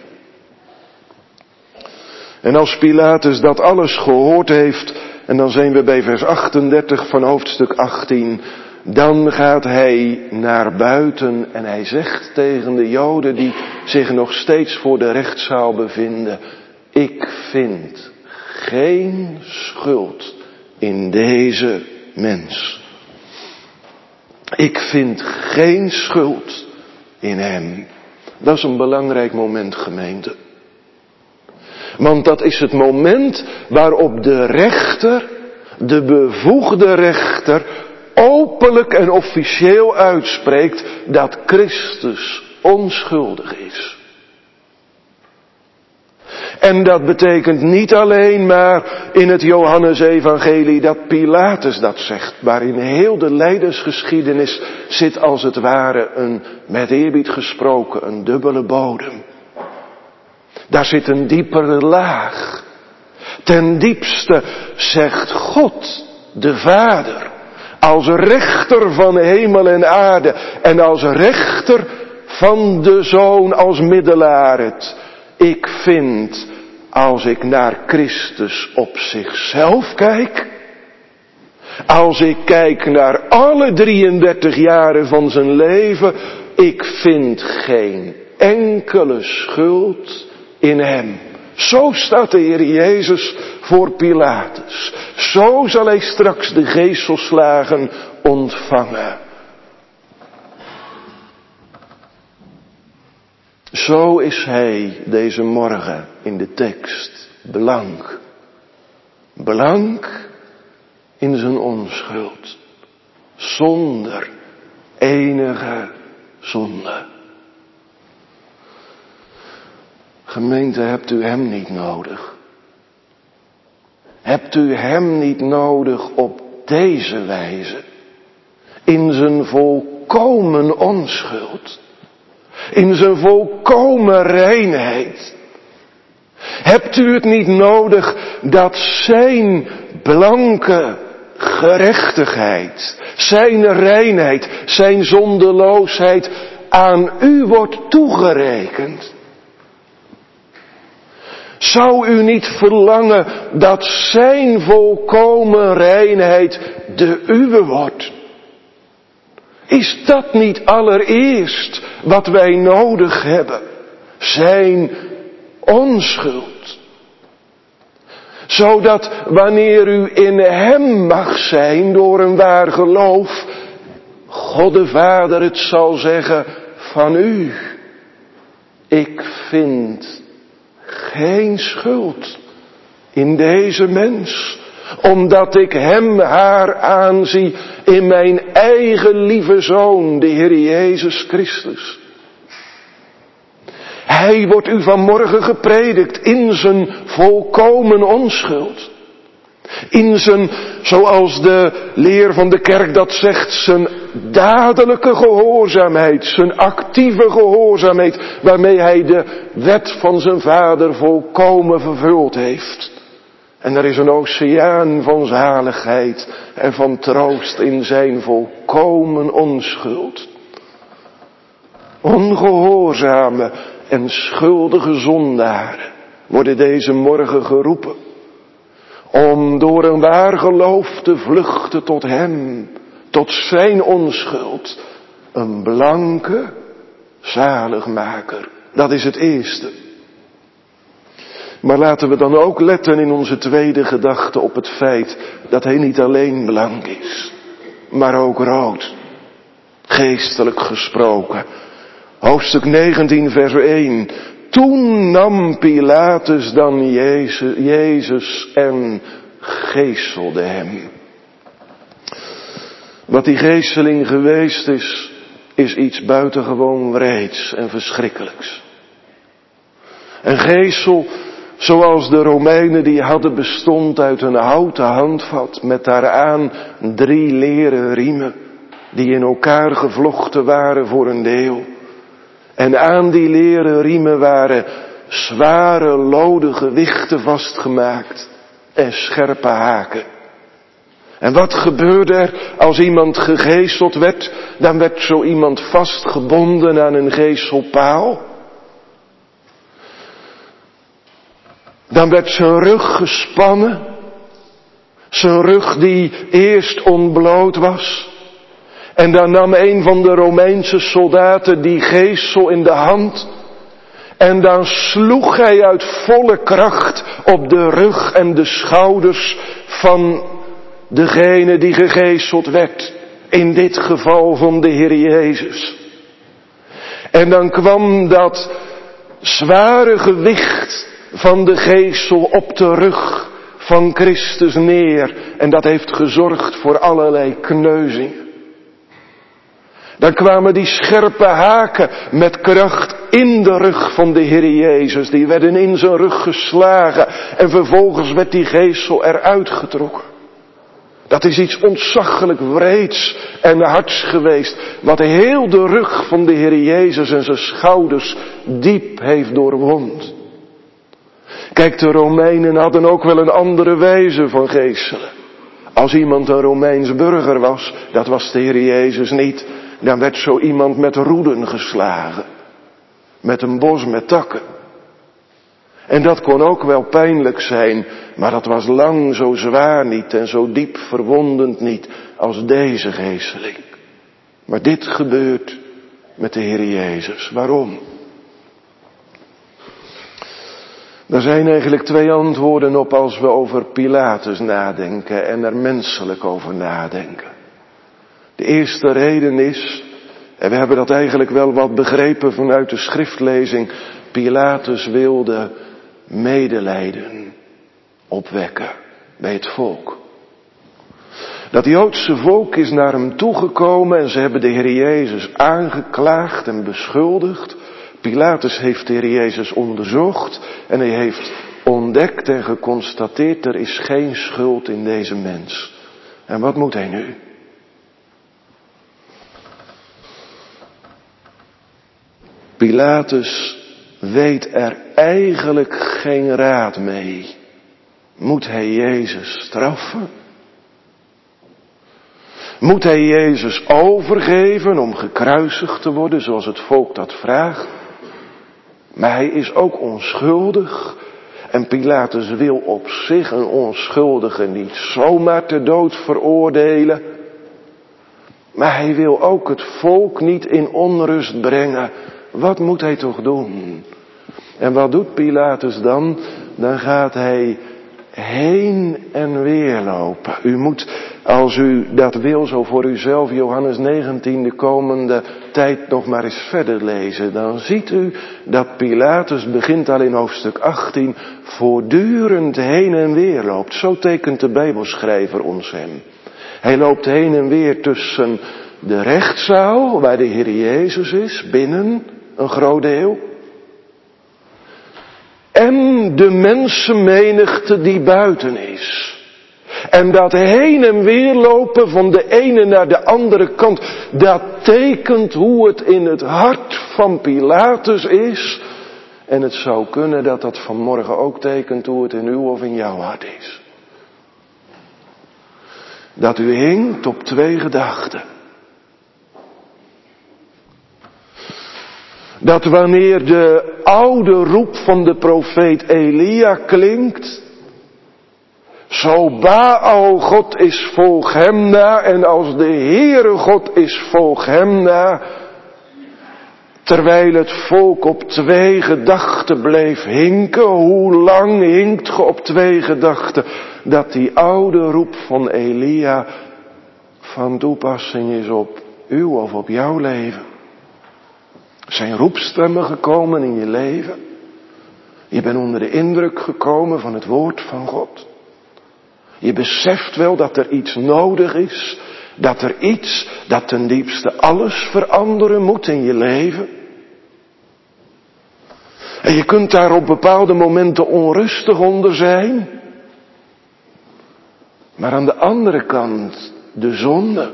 En als Pilatus dat alles gehoord heeft, en dan zijn we bij vers 38 van hoofdstuk 18, dan gaat hij naar buiten en hij zegt tegen de Joden die zich nog steeds voor de rechtszaal bevinden, ik vind geen schuld in deze mens. Ik vind geen schuld in hem. Dat is een belangrijk moment, gemeente. Want dat is het moment waarop de rechter, de bevoegde rechter, openlijk en officieel uitspreekt dat Christus onschuldig is. En dat betekent niet alleen maar in het Johannesevangelie dat Pilatus dat zegt, maar in heel de lijdensgeschiedenis zit als het ware een, met eerbied gesproken, een dubbele bodem. Daar zit een diepere laag. Ten diepste zegt God, de Vader, als rechter van hemel en aarde en als rechter van de Zoon als middelaar het. Ik vind, als ik naar Christus op zichzelf kijk, als ik kijk naar alle 33 jaren van zijn leven, ik vind geen enkele schuld in hem. Zo staat de Heer Jezus voor Pilatus. Zo zal hij straks de geeselslagen ontvangen. Zo is hij deze morgen in de tekst blank. Blank in zijn onschuld. Zonder enige zonde. Gemeente, hebt u hem niet nodig? Hebt u hem niet nodig op deze wijze? In zijn volkomen onschuld. In zijn volkomen reinheid. Hebt u het niet nodig dat zijn blanke gerechtigheid, zijn reinheid, zijn zondeloosheid aan u wordt toegerekend? Zou u niet verlangen dat zijn volkomen reinheid de uwe wordt? Is dat niet allereerst wat wij nodig hebben? Zijn onschuld. Zodat wanneer u in hem mag zijn door een waar geloof, God de Vader het zal zeggen van u. Ik vind geen schuld in deze mens, omdat ik hem haar aanzie in mijn eigen lieve Zoon, de Heer Jezus Christus. Hij wordt u vanmorgen gepredikt in zijn volkomen onschuld. In zijn, zoals de leer van de kerk dat zegt, zijn dadelijke gehoorzaamheid, zijn actieve gehoorzaamheid, waarmee hij de wet van zijn Vader volkomen vervuld heeft. En er is een oceaan van zaligheid en van troost in zijn volkomen onschuld. Ongehoorzame en schuldige zondaren worden deze morgen geroepen om door een waar geloof te vluchten tot hem, tot zijn onschuld, een blanke zaligmaker. Dat is het eerste. Maar laten we dan ook letten in onze tweede gedachte op het feit dat hij niet alleen blank is, maar ook rood. Geestelijk gesproken. Hoofdstuk 19 vers 1. Toen nam Pilatus dan Jezus en geeselde hem. Wat die geesteling geweest is iets buitengewoon wreeds en verschrikkelijks. Een geesel, zoals de Romeinen die hadden, bestond uit een houten handvat met daaraan 3 leren riemen die in elkaar gevlochten waren voor een deel. En aan die leren riemen waren zware lode gewichten vastgemaakt en scherpe haken. En wat gebeurde er als iemand gegeeseld werd? Dan werd zo iemand vastgebonden aan een geeselpaal. Dan werd zijn rug gespannen. Zijn rug die eerst ontbloot was. En dan nam een van de Romeinse soldaten die geesel in de hand. En dan sloeg hij uit volle kracht op de rug en de schouders van degene die gegeeseld werd. In dit geval van de Heer Jezus. En dan kwam dat zware gewicht van de geesel op de rug van Christus neer. En dat heeft gezorgd voor allerlei kneuzingen. Dan kwamen die scherpe haken met kracht in de rug van de Heer Jezus. Die werden in zijn rug geslagen. En vervolgens werd die geesel eruit getrokken. Dat is iets ontzaglijk wreeds en hards geweest. Wat heel de rug van de Heer Jezus en zijn schouders diep heeft doorwond. Kijk, de Romeinen hadden ook wel een andere wijze van geeselen. Als iemand een Romeins burger was, dat was de Heer Jezus niet. Dan werd zo iemand met roeden geslagen. Met een bos met takken. En dat kon ook wel pijnlijk zijn, maar dat was lang zo zwaar niet en zo diep verwondend niet als deze geesteling. Maar dit gebeurt met de Heer Jezus. Waarom? Er zijn eigenlijk 2 antwoorden op als we over Pilatus nadenken en er menselijk over nadenken. De eerste reden is, en we hebben dat eigenlijk wel wat begrepen vanuit de schriftlezing, Pilatus wilde medelijden opwekken bij het volk. Dat Joodse volk is naar hem toegekomen en ze hebben de Heer Jezus aangeklaagd en beschuldigd. Pilatus heeft de Heer Jezus onderzocht en hij heeft ontdekt en geconstateerd, er is geen schuld in deze mens. En wat moet hij nu? Pilatus weet er eigenlijk geen raad mee. Moet hij Jezus straffen? Moet hij Jezus overgeven om gekruisigd te worden zoals het volk dat vraagt? Maar hij is ook onschuldig. En Pilatus wil op zich een onschuldige niet zomaar ter dood veroordelen. Maar hij wil ook het volk niet in onrust brengen. Wat moet hij toch doen? En wat doet Pilatus dan? Dan gaat hij heen en weer lopen. U moet, als u dat wil, zo voor uzelf Johannes 19 de komende tijd nog maar eens verder lezen. Dan ziet u dat Pilatus begint al in hoofdstuk 18 voortdurend heen en weer loopt. Zo tekent de Bijbelschrijver ons hem. Hij loopt heen en weer tussen de rechtszaal, waar de Heer Jezus is, binnen een groot deel. En de mensenmenigte die buiten is. En dat heen en weer lopen van de ene naar de andere kant, dat tekent hoe het in het hart van Pilatus is. En het zou kunnen dat dat vanmorgen ook tekent hoe het in uw of in jouw hart is. Dat u hinkt op 2 gedachten. Dat wanneer de oude roep van de profeet Elia klinkt, zo Baal God is, volg hem na, en als de Heere God is, volg hem na. Terwijl het volk op twee gedachten bleef hinken. Hoe lang hinkt ge op twee gedachten? Dat die oude roep van Elia van toepassing is op uw of op jouw leven. Zijn roepstemmen gekomen in je leven? Je bent onder de indruk gekomen van het woord van God. Je beseft wel dat er iets nodig is. Dat er iets, dat ten diepste alles veranderen moet in je leven. En je kunt daar op bepaalde momenten onrustig onder zijn. Maar aan de andere kant, de zonde.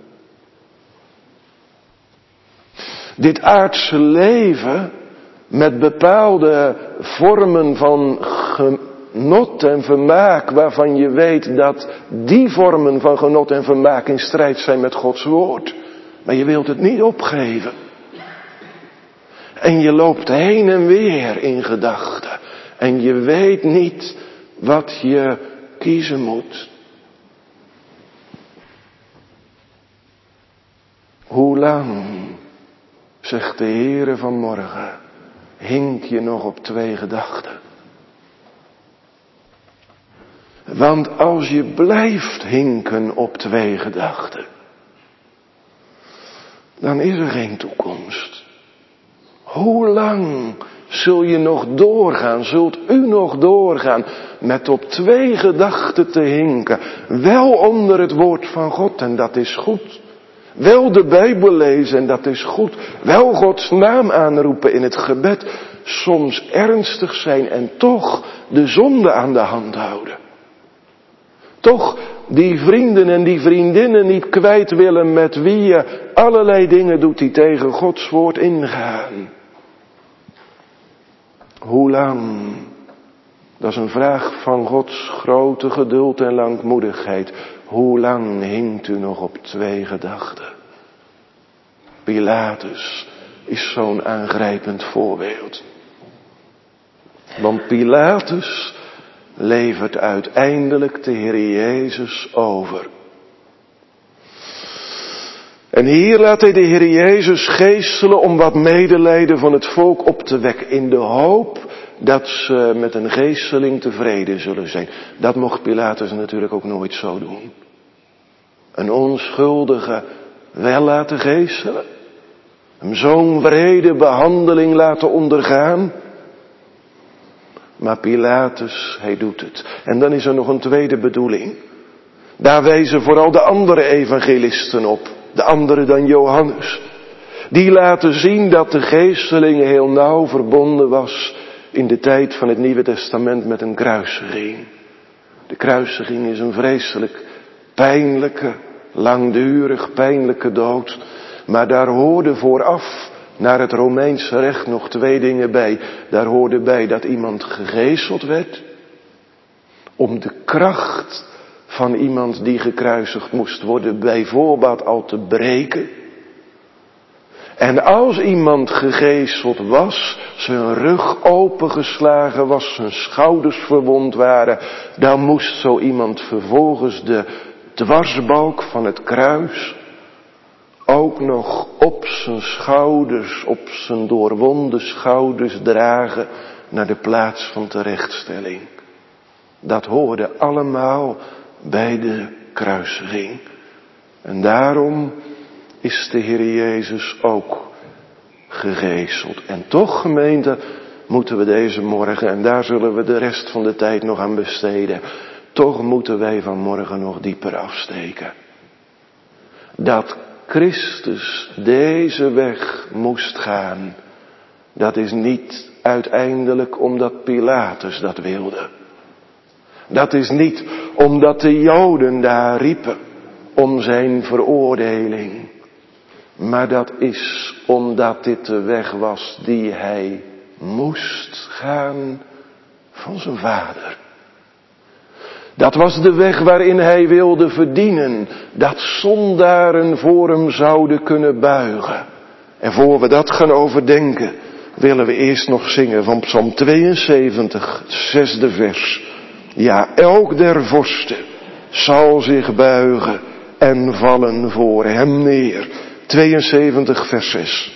Dit aardse leven met bepaalde vormen van genot en vermaak, waarvan je weet dat die vormen van genot en vermaak in strijd zijn met Gods woord. Maar je wilt het niet opgeven. En je loopt heen en weer in gedachten. En je weet niet wat je kiezen moet. Hoe lang, zegt de Heere vanmorgen, hink je nog op twee gedachten? Want als je blijft hinken op twee gedachten, dan is er geen toekomst. Hoe lang zul je nog doorgaan, zult u nog doorgaan met op twee gedachten te hinken? Wel onder het woord van God, en dat is goed. Wel de Bijbel lezen, en dat is goed. Wel Gods naam aanroepen in het gebed. Soms ernstig zijn en toch de zonde aan de hand houden. Toch die vrienden en die vriendinnen niet kwijt willen met wie je allerlei dingen doet die tegen Gods woord ingaan. Hoe lang? Dat is een vraag van Gods grote geduld en langmoedigheid. Hoe lang hinkt u nog op twee gedachten? Pilatus is zo'n aangrijpend voorbeeld. Want Pilatus levert uiteindelijk de Heer Jezus over. En hier laat hij de Heer Jezus geeselen om wat medelijden van het volk op te wekken. In de hoop dat ze met een geesteling tevreden zullen zijn. Dat mocht Pilatus natuurlijk ook nooit zo doen. Een onschuldige wel laten geeselen. Hem zo'n wrede behandeling laten ondergaan. Maar Pilatus, hij doet het. En dan is er nog een tweede bedoeling. Daar wijzen vooral de andere evangelisten op. De andere dan Johannes. Die laten zien dat de geesteling heel nauw verbonden was in de tijd van het Nieuwe Testament met een kruisiging. De kruisiging is een vreselijk pijnlijke, langdurig pijnlijke dood. Maar daar hoorde vooraf naar het Romeinse recht nog twee dingen bij. Daar hoorde bij dat iemand gegezeld werd. Om de kracht van iemand die gekruisigd moest worden bijvoorbeeld al te breken. En als iemand gegezeld was, zijn rug opengeslagen was, zijn schouders verwond waren, dan moest zo iemand vervolgens de dwarsbalk van het kruis ook nog op zijn schouders, op zijn doorwonde schouders dragen naar de plaats van terechtstelling. Dat hoorde allemaal bij de kruisiging. En daarom is de Heer Jezus ook gegezeld. En toch, gemeente, moeten we deze morgen, en daar zullen we de rest van de tijd nog aan besteden, toch moeten wij vanmorgen nog dieper afsteken. Dat Christus deze weg moest gaan, dat is niet uiteindelijk omdat Pilatus dat wilde. Dat is niet omdat de Joden daar riepen om zijn veroordeling. Maar dat is omdat dit de weg was die hij moest gaan van zijn vader. Dat was de weg waarin hij wilde verdienen dat zondaren voor hem zouden kunnen buigen. En voor we dat gaan overdenken, willen we eerst nog zingen van Psalm 72, het 6e vers. Ja, elk der vorsten zal zich buigen en vallen voor hem neer. 72 vers 6.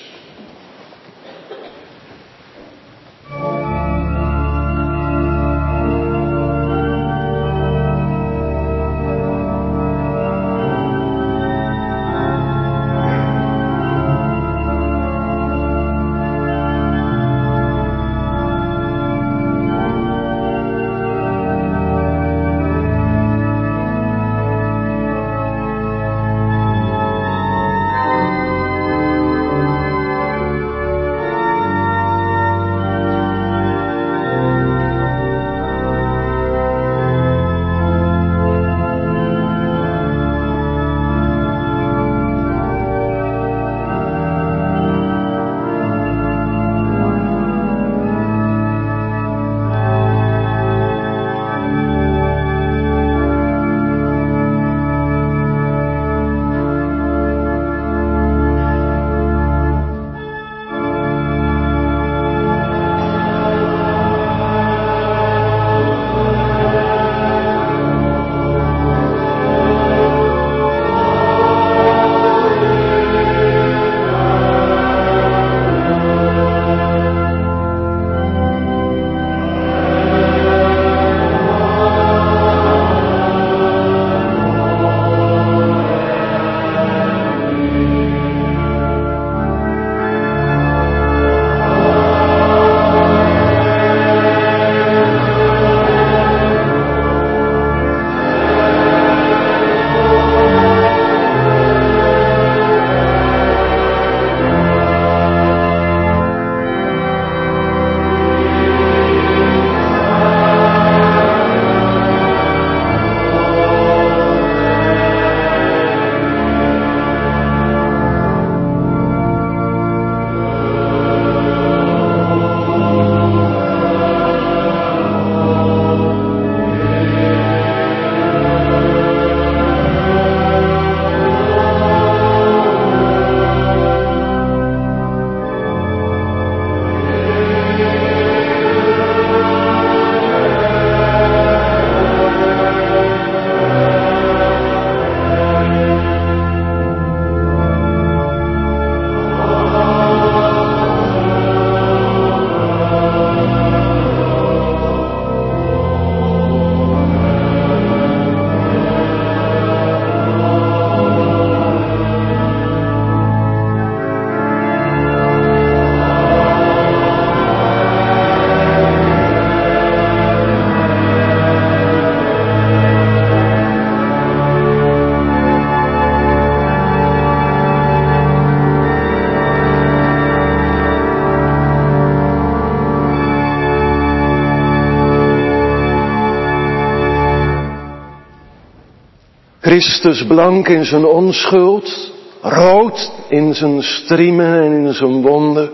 Christus blank in zijn onschuld, rood in zijn striemen en in zijn wonden.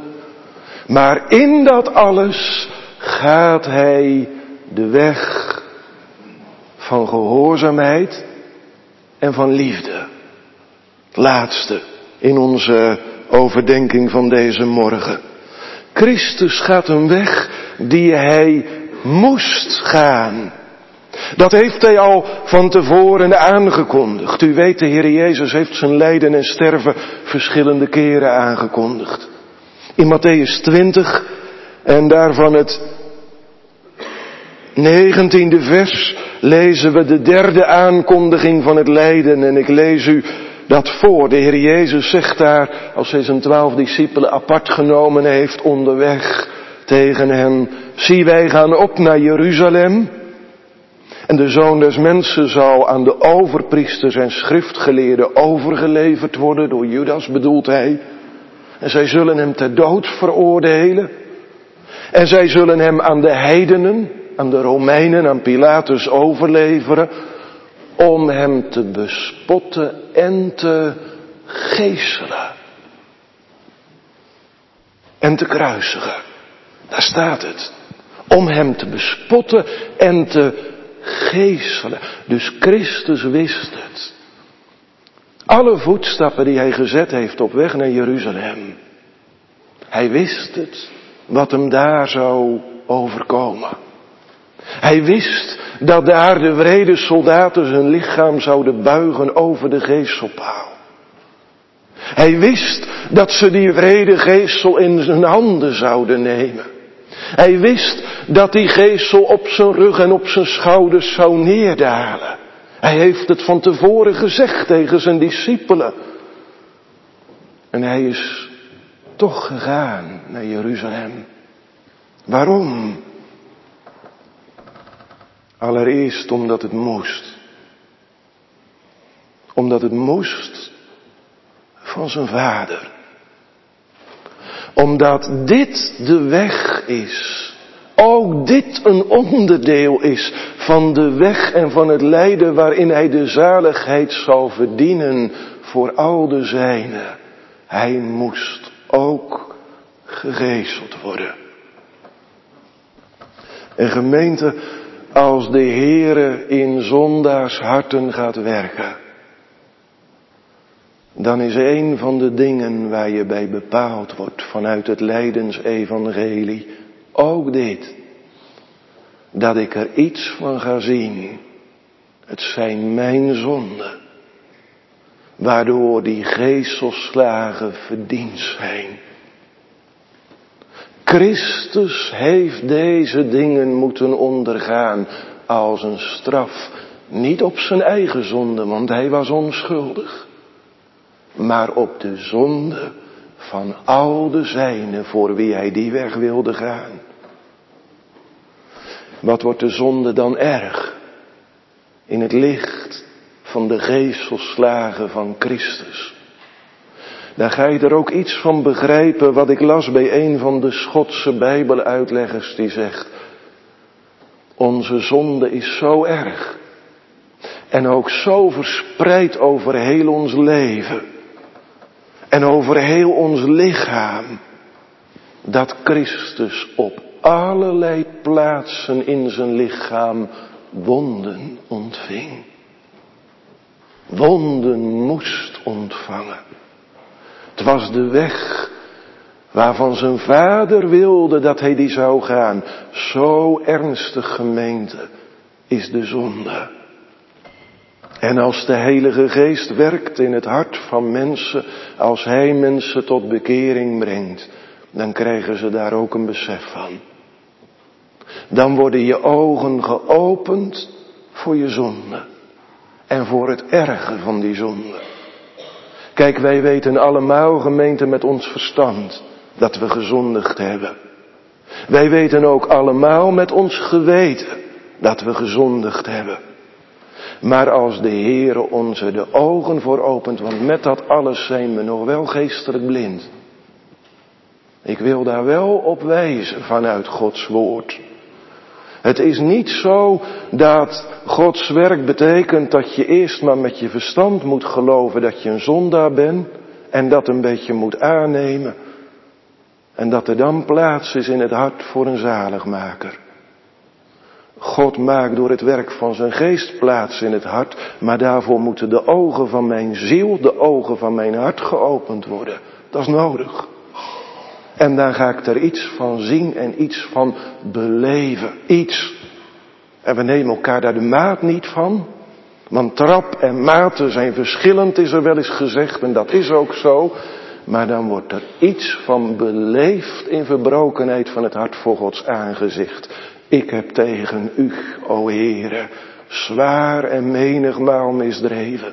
Maar in dat alles gaat hij de weg van gehoorzaamheid en van liefde. Het laatste in onze overdenking van deze morgen. Christus gaat een weg die hij moest gaan. Dat heeft hij al van tevoren aangekondigd. U weet, de Heer Jezus heeft zijn lijden en sterven verschillende keren aangekondigd. In Mattheüs 20 en daarvan het 19e vers lezen we de derde aankondiging van het lijden. En ik lees u dat voor. De Heer Jezus zegt daar, als hij zijn 12 discipelen apart genomen heeft onderweg tegen hen: zie, wij gaan op naar Jeruzalem. En de Zoon des Mensen zal aan de overpriesters en schriftgeleerden overgeleverd worden, door Judas bedoelt hij. En zij zullen hem ter dood veroordelen. En zij zullen hem aan de heidenen, aan de Romeinen, aan Pilatus overleveren, om hem te bespotten en te geeselen. En te kruisigen. Daar staat het. Om hem te bespotten en te geeselen. Dus Christus wist het. Alle voetstappen die hij gezet heeft op weg naar Jeruzalem, Hij wist het, wat hem daar zou overkomen. Hij wist dat daar de wrede soldaten zijn lichaam zouden buigen over de geeselpaal. Hij wist dat ze die wrede geesel in zijn handen zouden nemen. Hij wist dat die geesel op zijn rug en op zijn schouders zou neerdalen. Hij heeft het van tevoren gezegd tegen zijn discipelen. En hij is toch gegaan naar Jeruzalem. Waarom? Allereerst omdat het moest. Omdat het moest van zijn vader. Omdat dit de weg is. Ook dit een onderdeel is van de weg en van het lijden waarin hij de zaligheid zal verdienen voor al de zijnen. Hij moest ook gegezeld worden. En gemeente, als de Heere in zondaars harten gaat werken, dan is een van de dingen waar je bij bepaald wordt vanuit het lijdensevangelie ook dit. Dat ik er iets van ga zien. Het zijn mijn zonden. Waardoor die geeselslagen verdiend zijn. Christus heeft deze dingen moeten ondergaan als een straf. Niet op zijn eigen zonde, want hij was onschuldig. Maar op de zonde van al de zijnen voor wie hij die weg wilde gaan. Wat wordt de zonde dan erg? In het licht van de geeselslagen van Christus. Dan ga je er ook iets van begrijpen wat ik las bij een van de Schotse Bijbeluitleggers die zegt. Onze zonde is zo erg. En ook zo verspreid over heel ons leven. En over heel ons lichaam. Dat Christus op allerlei plaatsen in zijn lichaam wonden ontving. Wonden moest ontvangen. Het was de weg waarvan zijn vader wilde dat hij die zou gaan. Zo ernstig, gemeente, is de zonde. En als de Heilige Geest werkt in het hart van mensen, als hij mensen tot bekering brengt, dan krijgen ze daar ook een besef van. Dan worden je ogen geopend voor je zonde. En voor het erge van die zonde. Kijk, wij weten allemaal, gemeente, met ons verstand, dat we gezondigd hebben. Wij weten ook allemaal met ons geweten dat we gezondigd hebben. Maar als de Heere ons er de ogen voor opent, want met dat alles zijn we nog wel geestelijk blind. Ik wil daar wel op wijzen vanuit Gods woord. Het is niet zo dat Gods werk betekent dat je eerst maar met je verstand moet geloven dat je een zondaar bent en dat een beetje moet aannemen. En dat er dan plaats is in het hart voor een zaligmaker. God maakt door het werk van zijn geest plaats in het hart, maar daarvoor moeten de ogen van mijn ziel, de ogen van mijn hart geopend worden. Dat is nodig. En dan ga ik er iets van zien en iets van beleven. Iets. En we nemen elkaar daar de maat niet van. Want trap en maten zijn verschillend, is er wel eens gezegd. En dat is ook zo. Maar dan wordt er iets van beleefd in verbrokenheid van het hart voor Gods aangezicht. Ik heb tegen u, o Heere, zwaar en menigmaal misdreven.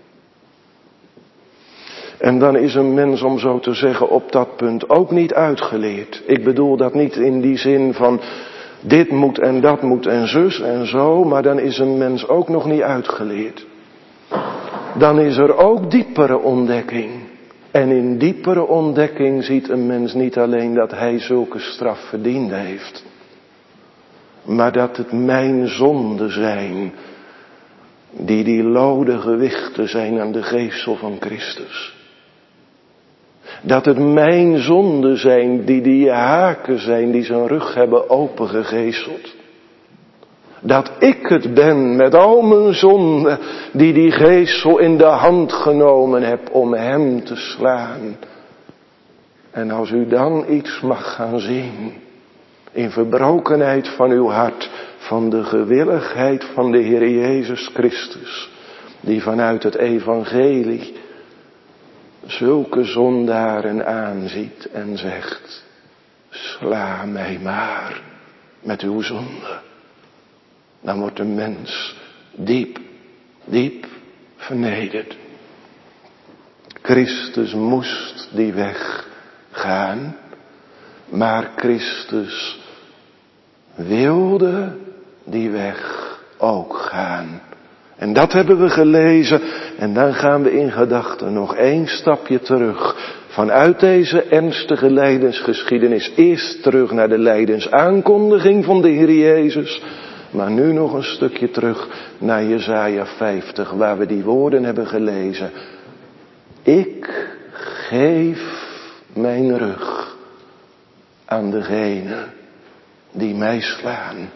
En dan is een mens, om zo te zeggen, op dat punt ook niet uitgeleerd. Ik bedoel dat niet in die zin van dit moet en dat moet en zus en zo, maar dan is een mens ook nog niet uitgeleerd. Dan is er ook diepere ontdekking. En in diepere ontdekking ziet een mens niet alleen dat hij zulke straf verdiend heeft, maar dat het mijn zonden zijn, die lode gewichten zijn aan de geestel van Christus. Dat het mijn zonden zijn, die haken zijn, die zijn rug hebben opengegezeld. Dat ik het ben met al mijn zonden, die geestel in de hand genomen heb om hem te slaan. En als u dan iets mag gaan zien, in verbrokenheid van uw hart, van de gewilligheid van de Heer Jezus Christus, die vanuit het evangelie zulke zondaren aanziet en zegt, sla mij maar met uw zonde. Dan wordt de mens diep, diep vernederd. Christus moest die weg gaan, maar Christus wilde die weg ook gaan. En dat hebben we gelezen en dan gaan we in gedachten nog 1 stapje terug. Vanuit deze ernstige lijdensgeschiedenis eerst terug naar de lijdensaankondiging van de Heer Jezus. Maar nu nog een stukje terug naar Jesaja 50 waar we die woorden hebben gelezen. Ik geef mijn rug aan degene die mij slaan.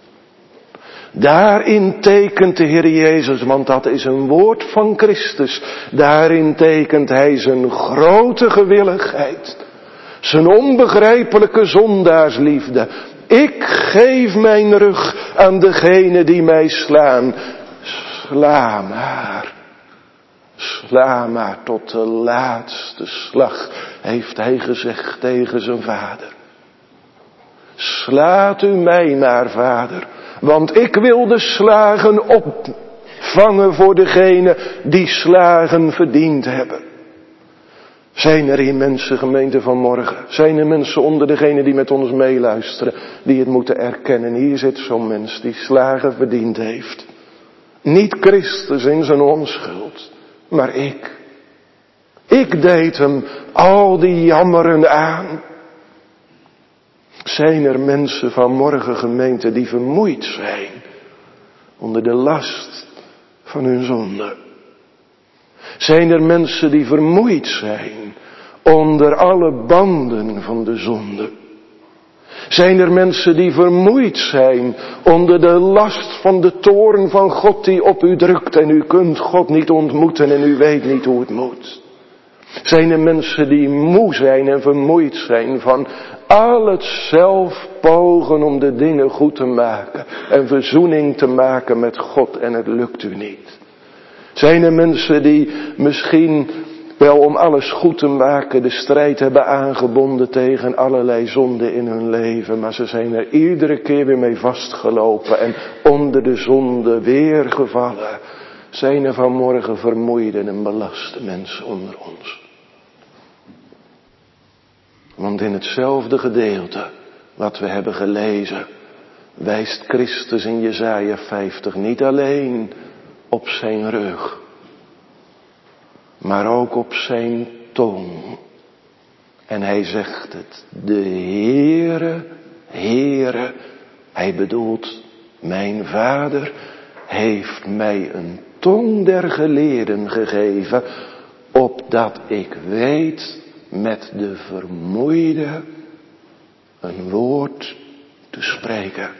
Daarin tekent de Heer Jezus, want dat is een woord van Christus. Daarin tekent Hij zijn grote gewilligheid. Zijn onbegrijpelijke zondaarsliefde. Ik geef mijn rug aan degene die mij slaan. Sla maar. Sla maar tot de laatste slag, heeft Hij gezegd tegen zijn vader. Slaat u mij maar, vader, want ik wil de slagen opvangen voor degene die slagen verdiend hebben. Zijn er hier mensen, gemeente vanmorgen, zijn er mensen onder degenen die met ons meeluisteren, die het moeten erkennen, hier zit zo'n mens die slagen verdiend heeft. Niet Christus in zijn onschuld, maar ik. Ik deed hem al die jammeren aan. Zijn er mensen vanmorgen, gemeente, die vermoeid zijn onder de last van hun zonde? Zijn er mensen die vermoeid zijn onder alle banden van de zonde? Zijn er mensen die vermoeid zijn onder de last van de toorn van God die op u drukt en u kunt God niet ontmoeten en u weet niet hoe het moet? Zijn er mensen die moe zijn en vermoeid zijn van al het zelf pogen om de dingen goed te maken en verzoening te maken met God en het lukt u niet? Zijn er mensen die misschien wel om alles goed te maken de strijd hebben aangebonden tegen allerlei zonden in hun leven, maar ze zijn er iedere keer weer mee vastgelopen en onder de zonde weer gevallen? Zijn er vanmorgen vermoeide en belaste mensen onder ons? Want in hetzelfde gedeelte wat we hebben gelezen, wijst Christus in Jesaja 50 niet alleen op zijn rug, maar ook op zijn tong. En hij zegt het, de Heere, Heere, hij bedoelt mijn Vader, heeft mij een tong der geleerden gegeven, opdat ik weet met de vermoeide een woord te spreken.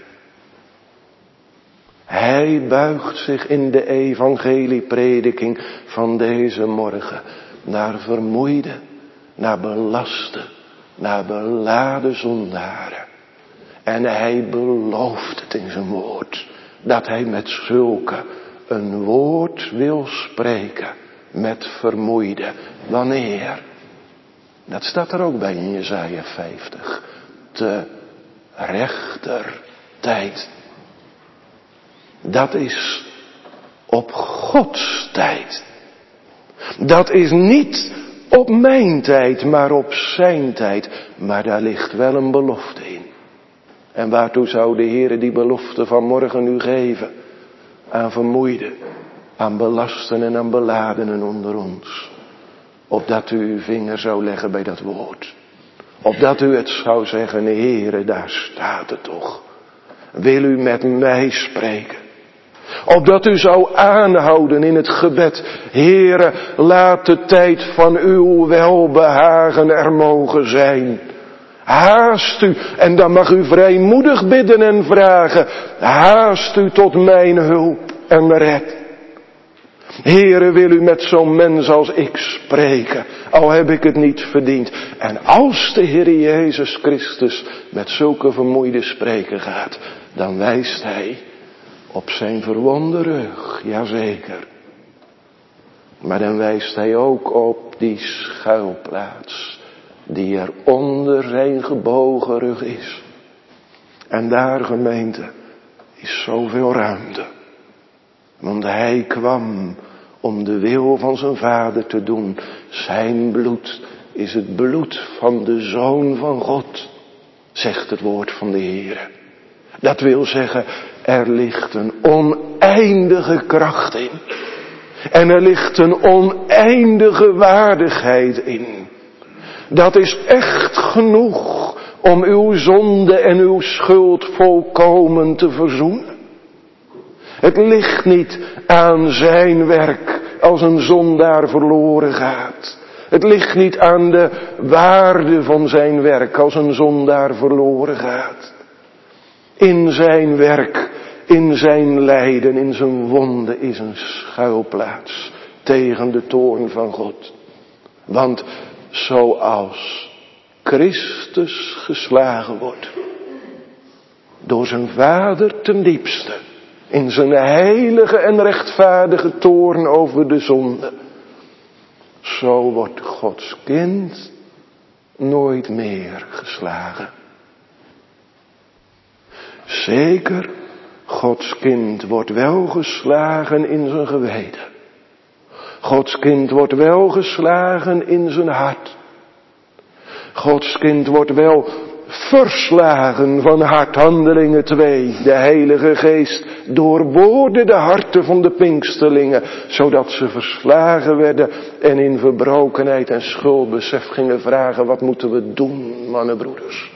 Hij buigt zich in de evangelieprediking van deze morgen naar vermoeide, naar belaste, naar beladen zondaren. En hij belooft het in zijn woord, dat hij met zulke een woord wil spreken met vermoeide. Wanneer? Dat staat er ook bij in Jesaja 50. Te rechter tijd. Dat is op Gods tijd. Dat is niet op mijn tijd, maar op zijn tijd. Maar daar ligt wel een belofte in. En waartoe zou de Heer die belofte vanmorgen u geven? Aan vermoeiden, aan belasten en aan beladenen onder ons. Opdat u uw vinger zou leggen bij dat woord. Opdat u het zou zeggen, Heere, daar staat het toch. Wil u met mij spreken? Opdat u zou aanhouden in het gebed. Heere, laat de tijd van uw welbehagen er mogen zijn. Haast u, en dan mag u vrijmoedig bidden en vragen. Haast u tot mijn hulp en red. Heere, wil u met zo'n mens als ik spreken, al heb ik het niet verdiend. En als de Heer Jezus Christus met zulke vermoeide spreken gaat, dan wijst hij op zijn verwonde rug, jazeker. Maar dan wijst hij ook op die schuilplaats die er onder zijn gebogen rug is. En daar, gemeente, is zoveel ruimte. Want hij kwam om de wil van zijn Vader te doen. Zijn bloed is het bloed van de Zoon van God, zegt het woord van de Heer. Dat wil zeggen, er ligt een oneindige kracht in. En er ligt een oneindige waardigheid in. Dat is echt genoeg om uw zonde en uw schuld volkomen te verzoenen. Het ligt niet aan zijn werk als een zondaar verloren gaat. Het ligt niet aan de waarde van zijn werk als een zondaar verloren gaat. In zijn werk, in zijn lijden, in zijn wonden is een schuilplaats tegen de toorn van God. Want zoals Christus geslagen wordt door zijn Vader ten diepste, in zijn heilige en rechtvaardige toorn over de zonde, zo wordt Gods kind nooit meer geslagen. Zeker, Gods kind wordt wel geslagen in zijn geweten. Gods kind wordt wel geslagen in zijn hart. Gods kind wordt wel verslagen van hart. Handelingen 2. De Heilige Geest doorboorde de harten van de Pinksterlingen, zodat ze verslagen werden en in verbrokenheid en schuldbesef gingen vragen: wat moeten we doen, mannenbroeders?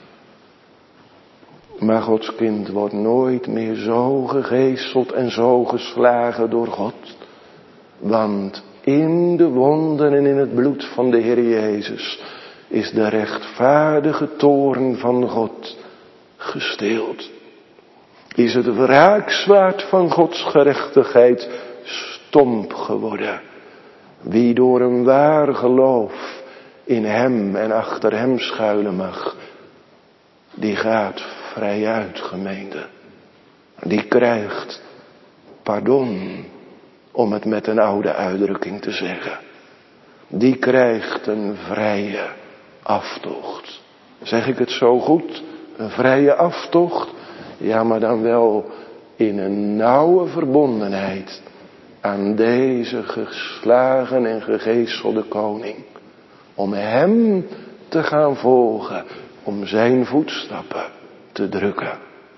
Maar Gods kind wordt nooit meer zo gegeeseld en zo geslagen door God. Want in de wonden en in het bloed van de Heer Jezus is de rechtvaardige toorn van God gestild. Is het wraakzwaard van Gods gerechtigheid stomp geworden. Wie door een waar geloof in hem en achter hem schuilen mag, die gaat vrijuit, gemeente. Die krijgt pardon, om het met een oude uitdrukking te zeggen. Die krijgt een vrije aftocht. Zeg ik het zo goed? Een vrije aftocht? Ja, maar dan wel in een nauwe verbondenheid aan deze geslagen en gegeeselde koning. Om hem te gaan volgen, om zijn voetstappen te drukken.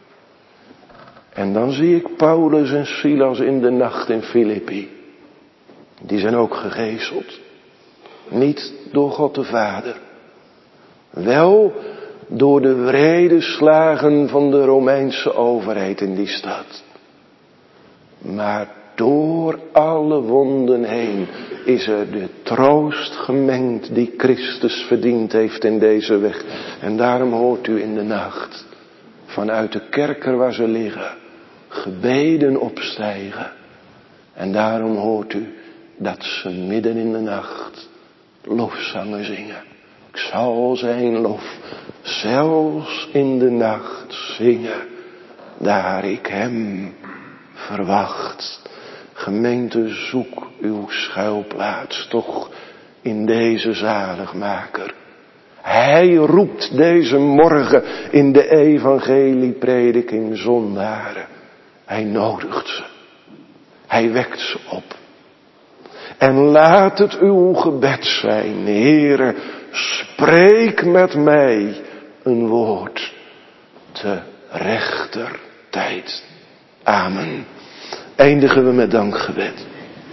En dan zie ik Paulus en Silas in de nacht in Filippi. Die zijn ook gegeeseld. Niet door God de Vader. Wel door de wrede slagen van de Romeinse overheid in die stad. Maar door alle wonden heen is er de troost gemengd die Christus verdiend heeft in deze weg. En daarom hoort u in de nacht, vanuit de kerker waar ze liggen, gebeden opstijgen. En daarom hoort u dat ze midden in de nacht lofzangen zingen. Ik zal zijn lof zelfs in de nacht zingen, daar ik hem verwacht. Gemeente, zoek uw schuilplaats toch in deze zaligmaker. Hij roept deze morgen in de evangelieprediking zondaren. Hij nodigt ze. Hij wekt ze op. En laat het uw gebed zijn, Heere, spreek met mij een woord te rechter tijd. Amen. Eindigen we met dankgebed.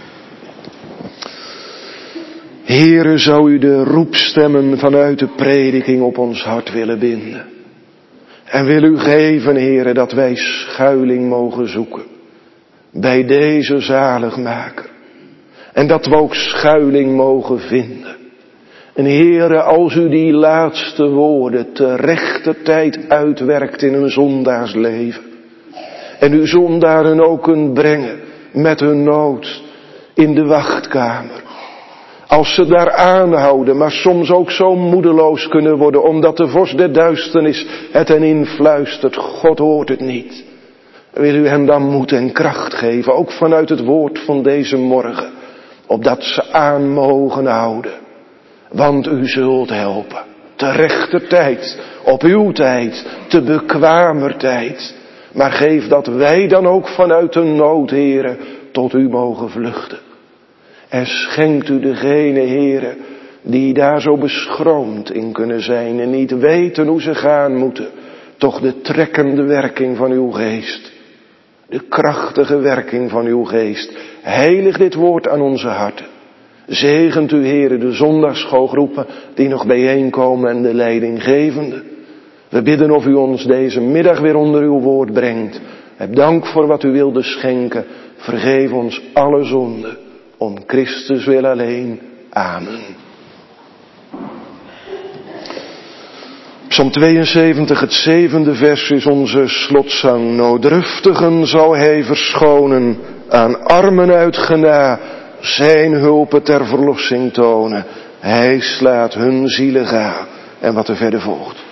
Heere, zou u de roepstemmen vanuit de prediking op ons hart willen binden. En wil u geven, Heere, dat wij schuiling mogen zoeken bij deze zaligmaker. En dat we ook schuiling mogen vinden. En Heere, als u die laatste woorden te rechter tijd uitwerkt in een zondaarsleven. En u zondaren ook kunt brengen met hun nood. in de wachtkamer. Als ze daar aanhouden, maar soms ook zo moedeloos kunnen worden, omdat de vorst der duisternis het hen influistert. God hoort het niet. Wil u hen dan moed en kracht geven, ook vanuit het woord van deze morgen, opdat ze aan mogen houden. Want u zult helpen. Te rechter tijd, op uw tijd, te bekwamer tijd. Maar geef dat wij dan ook vanuit de nood, Heere, tot u mogen vluchten. En schenkt u degene, Heere, die daar zo beschroomd in kunnen zijn en niet weten hoe ze gaan moeten, toch de trekkende werking van uw geest. De krachtige werking van uw geest. Heilig dit woord aan onze harten. Zegent u, Heere, de zondagsschoolgroepen die nog bijeenkomen en de leidinggevende. We bidden of u ons deze middag weer onder uw woord brengt. Heb dank voor wat u wilde schenken. Vergeef ons alle zonden. Om Christus wil alleen. Amen. Psalm 72, het 7e vers is onze slotzang. Noodruftigen zal hij verschonen, aan armen uit gena, zijn hulpen ter verlossing tonen. Hij slaat hun zielen ga. En wat er verder volgt.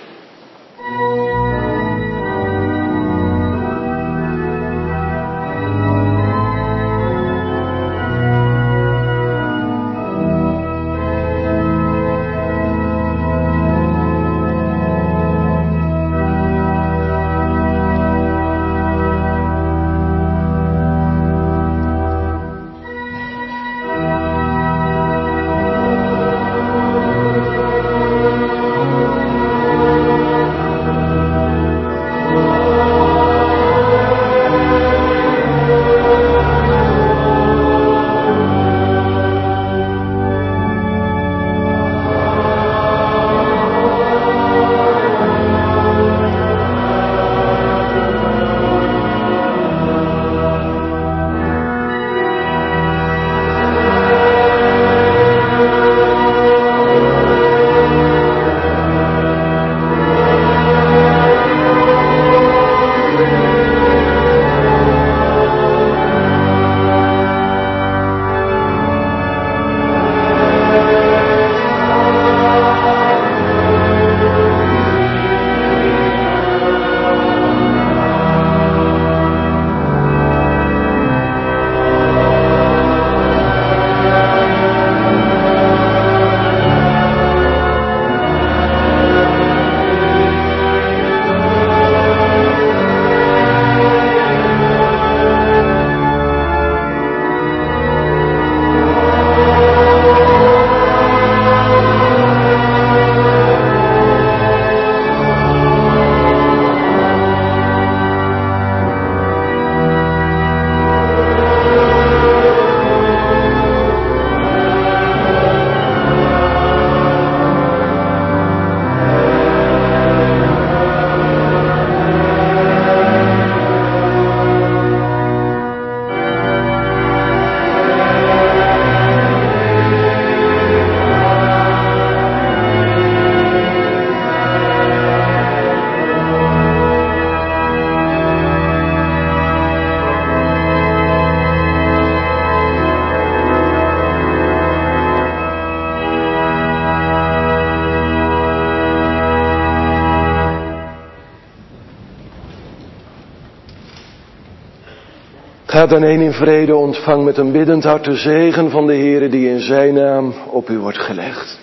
Ga dan heen in vrede, ontvang met een biddend hart de zegen van de Heere die in zijn naam op u wordt gelegd.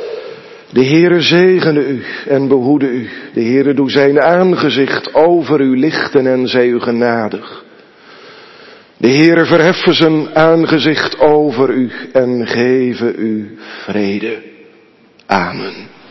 De Heere zegene u en behoede u. De Heere doe zijn aangezicht over u lichten en zij u genadig. De Heere verheffen zijn aangezicht over u en geven u vrede. Amen.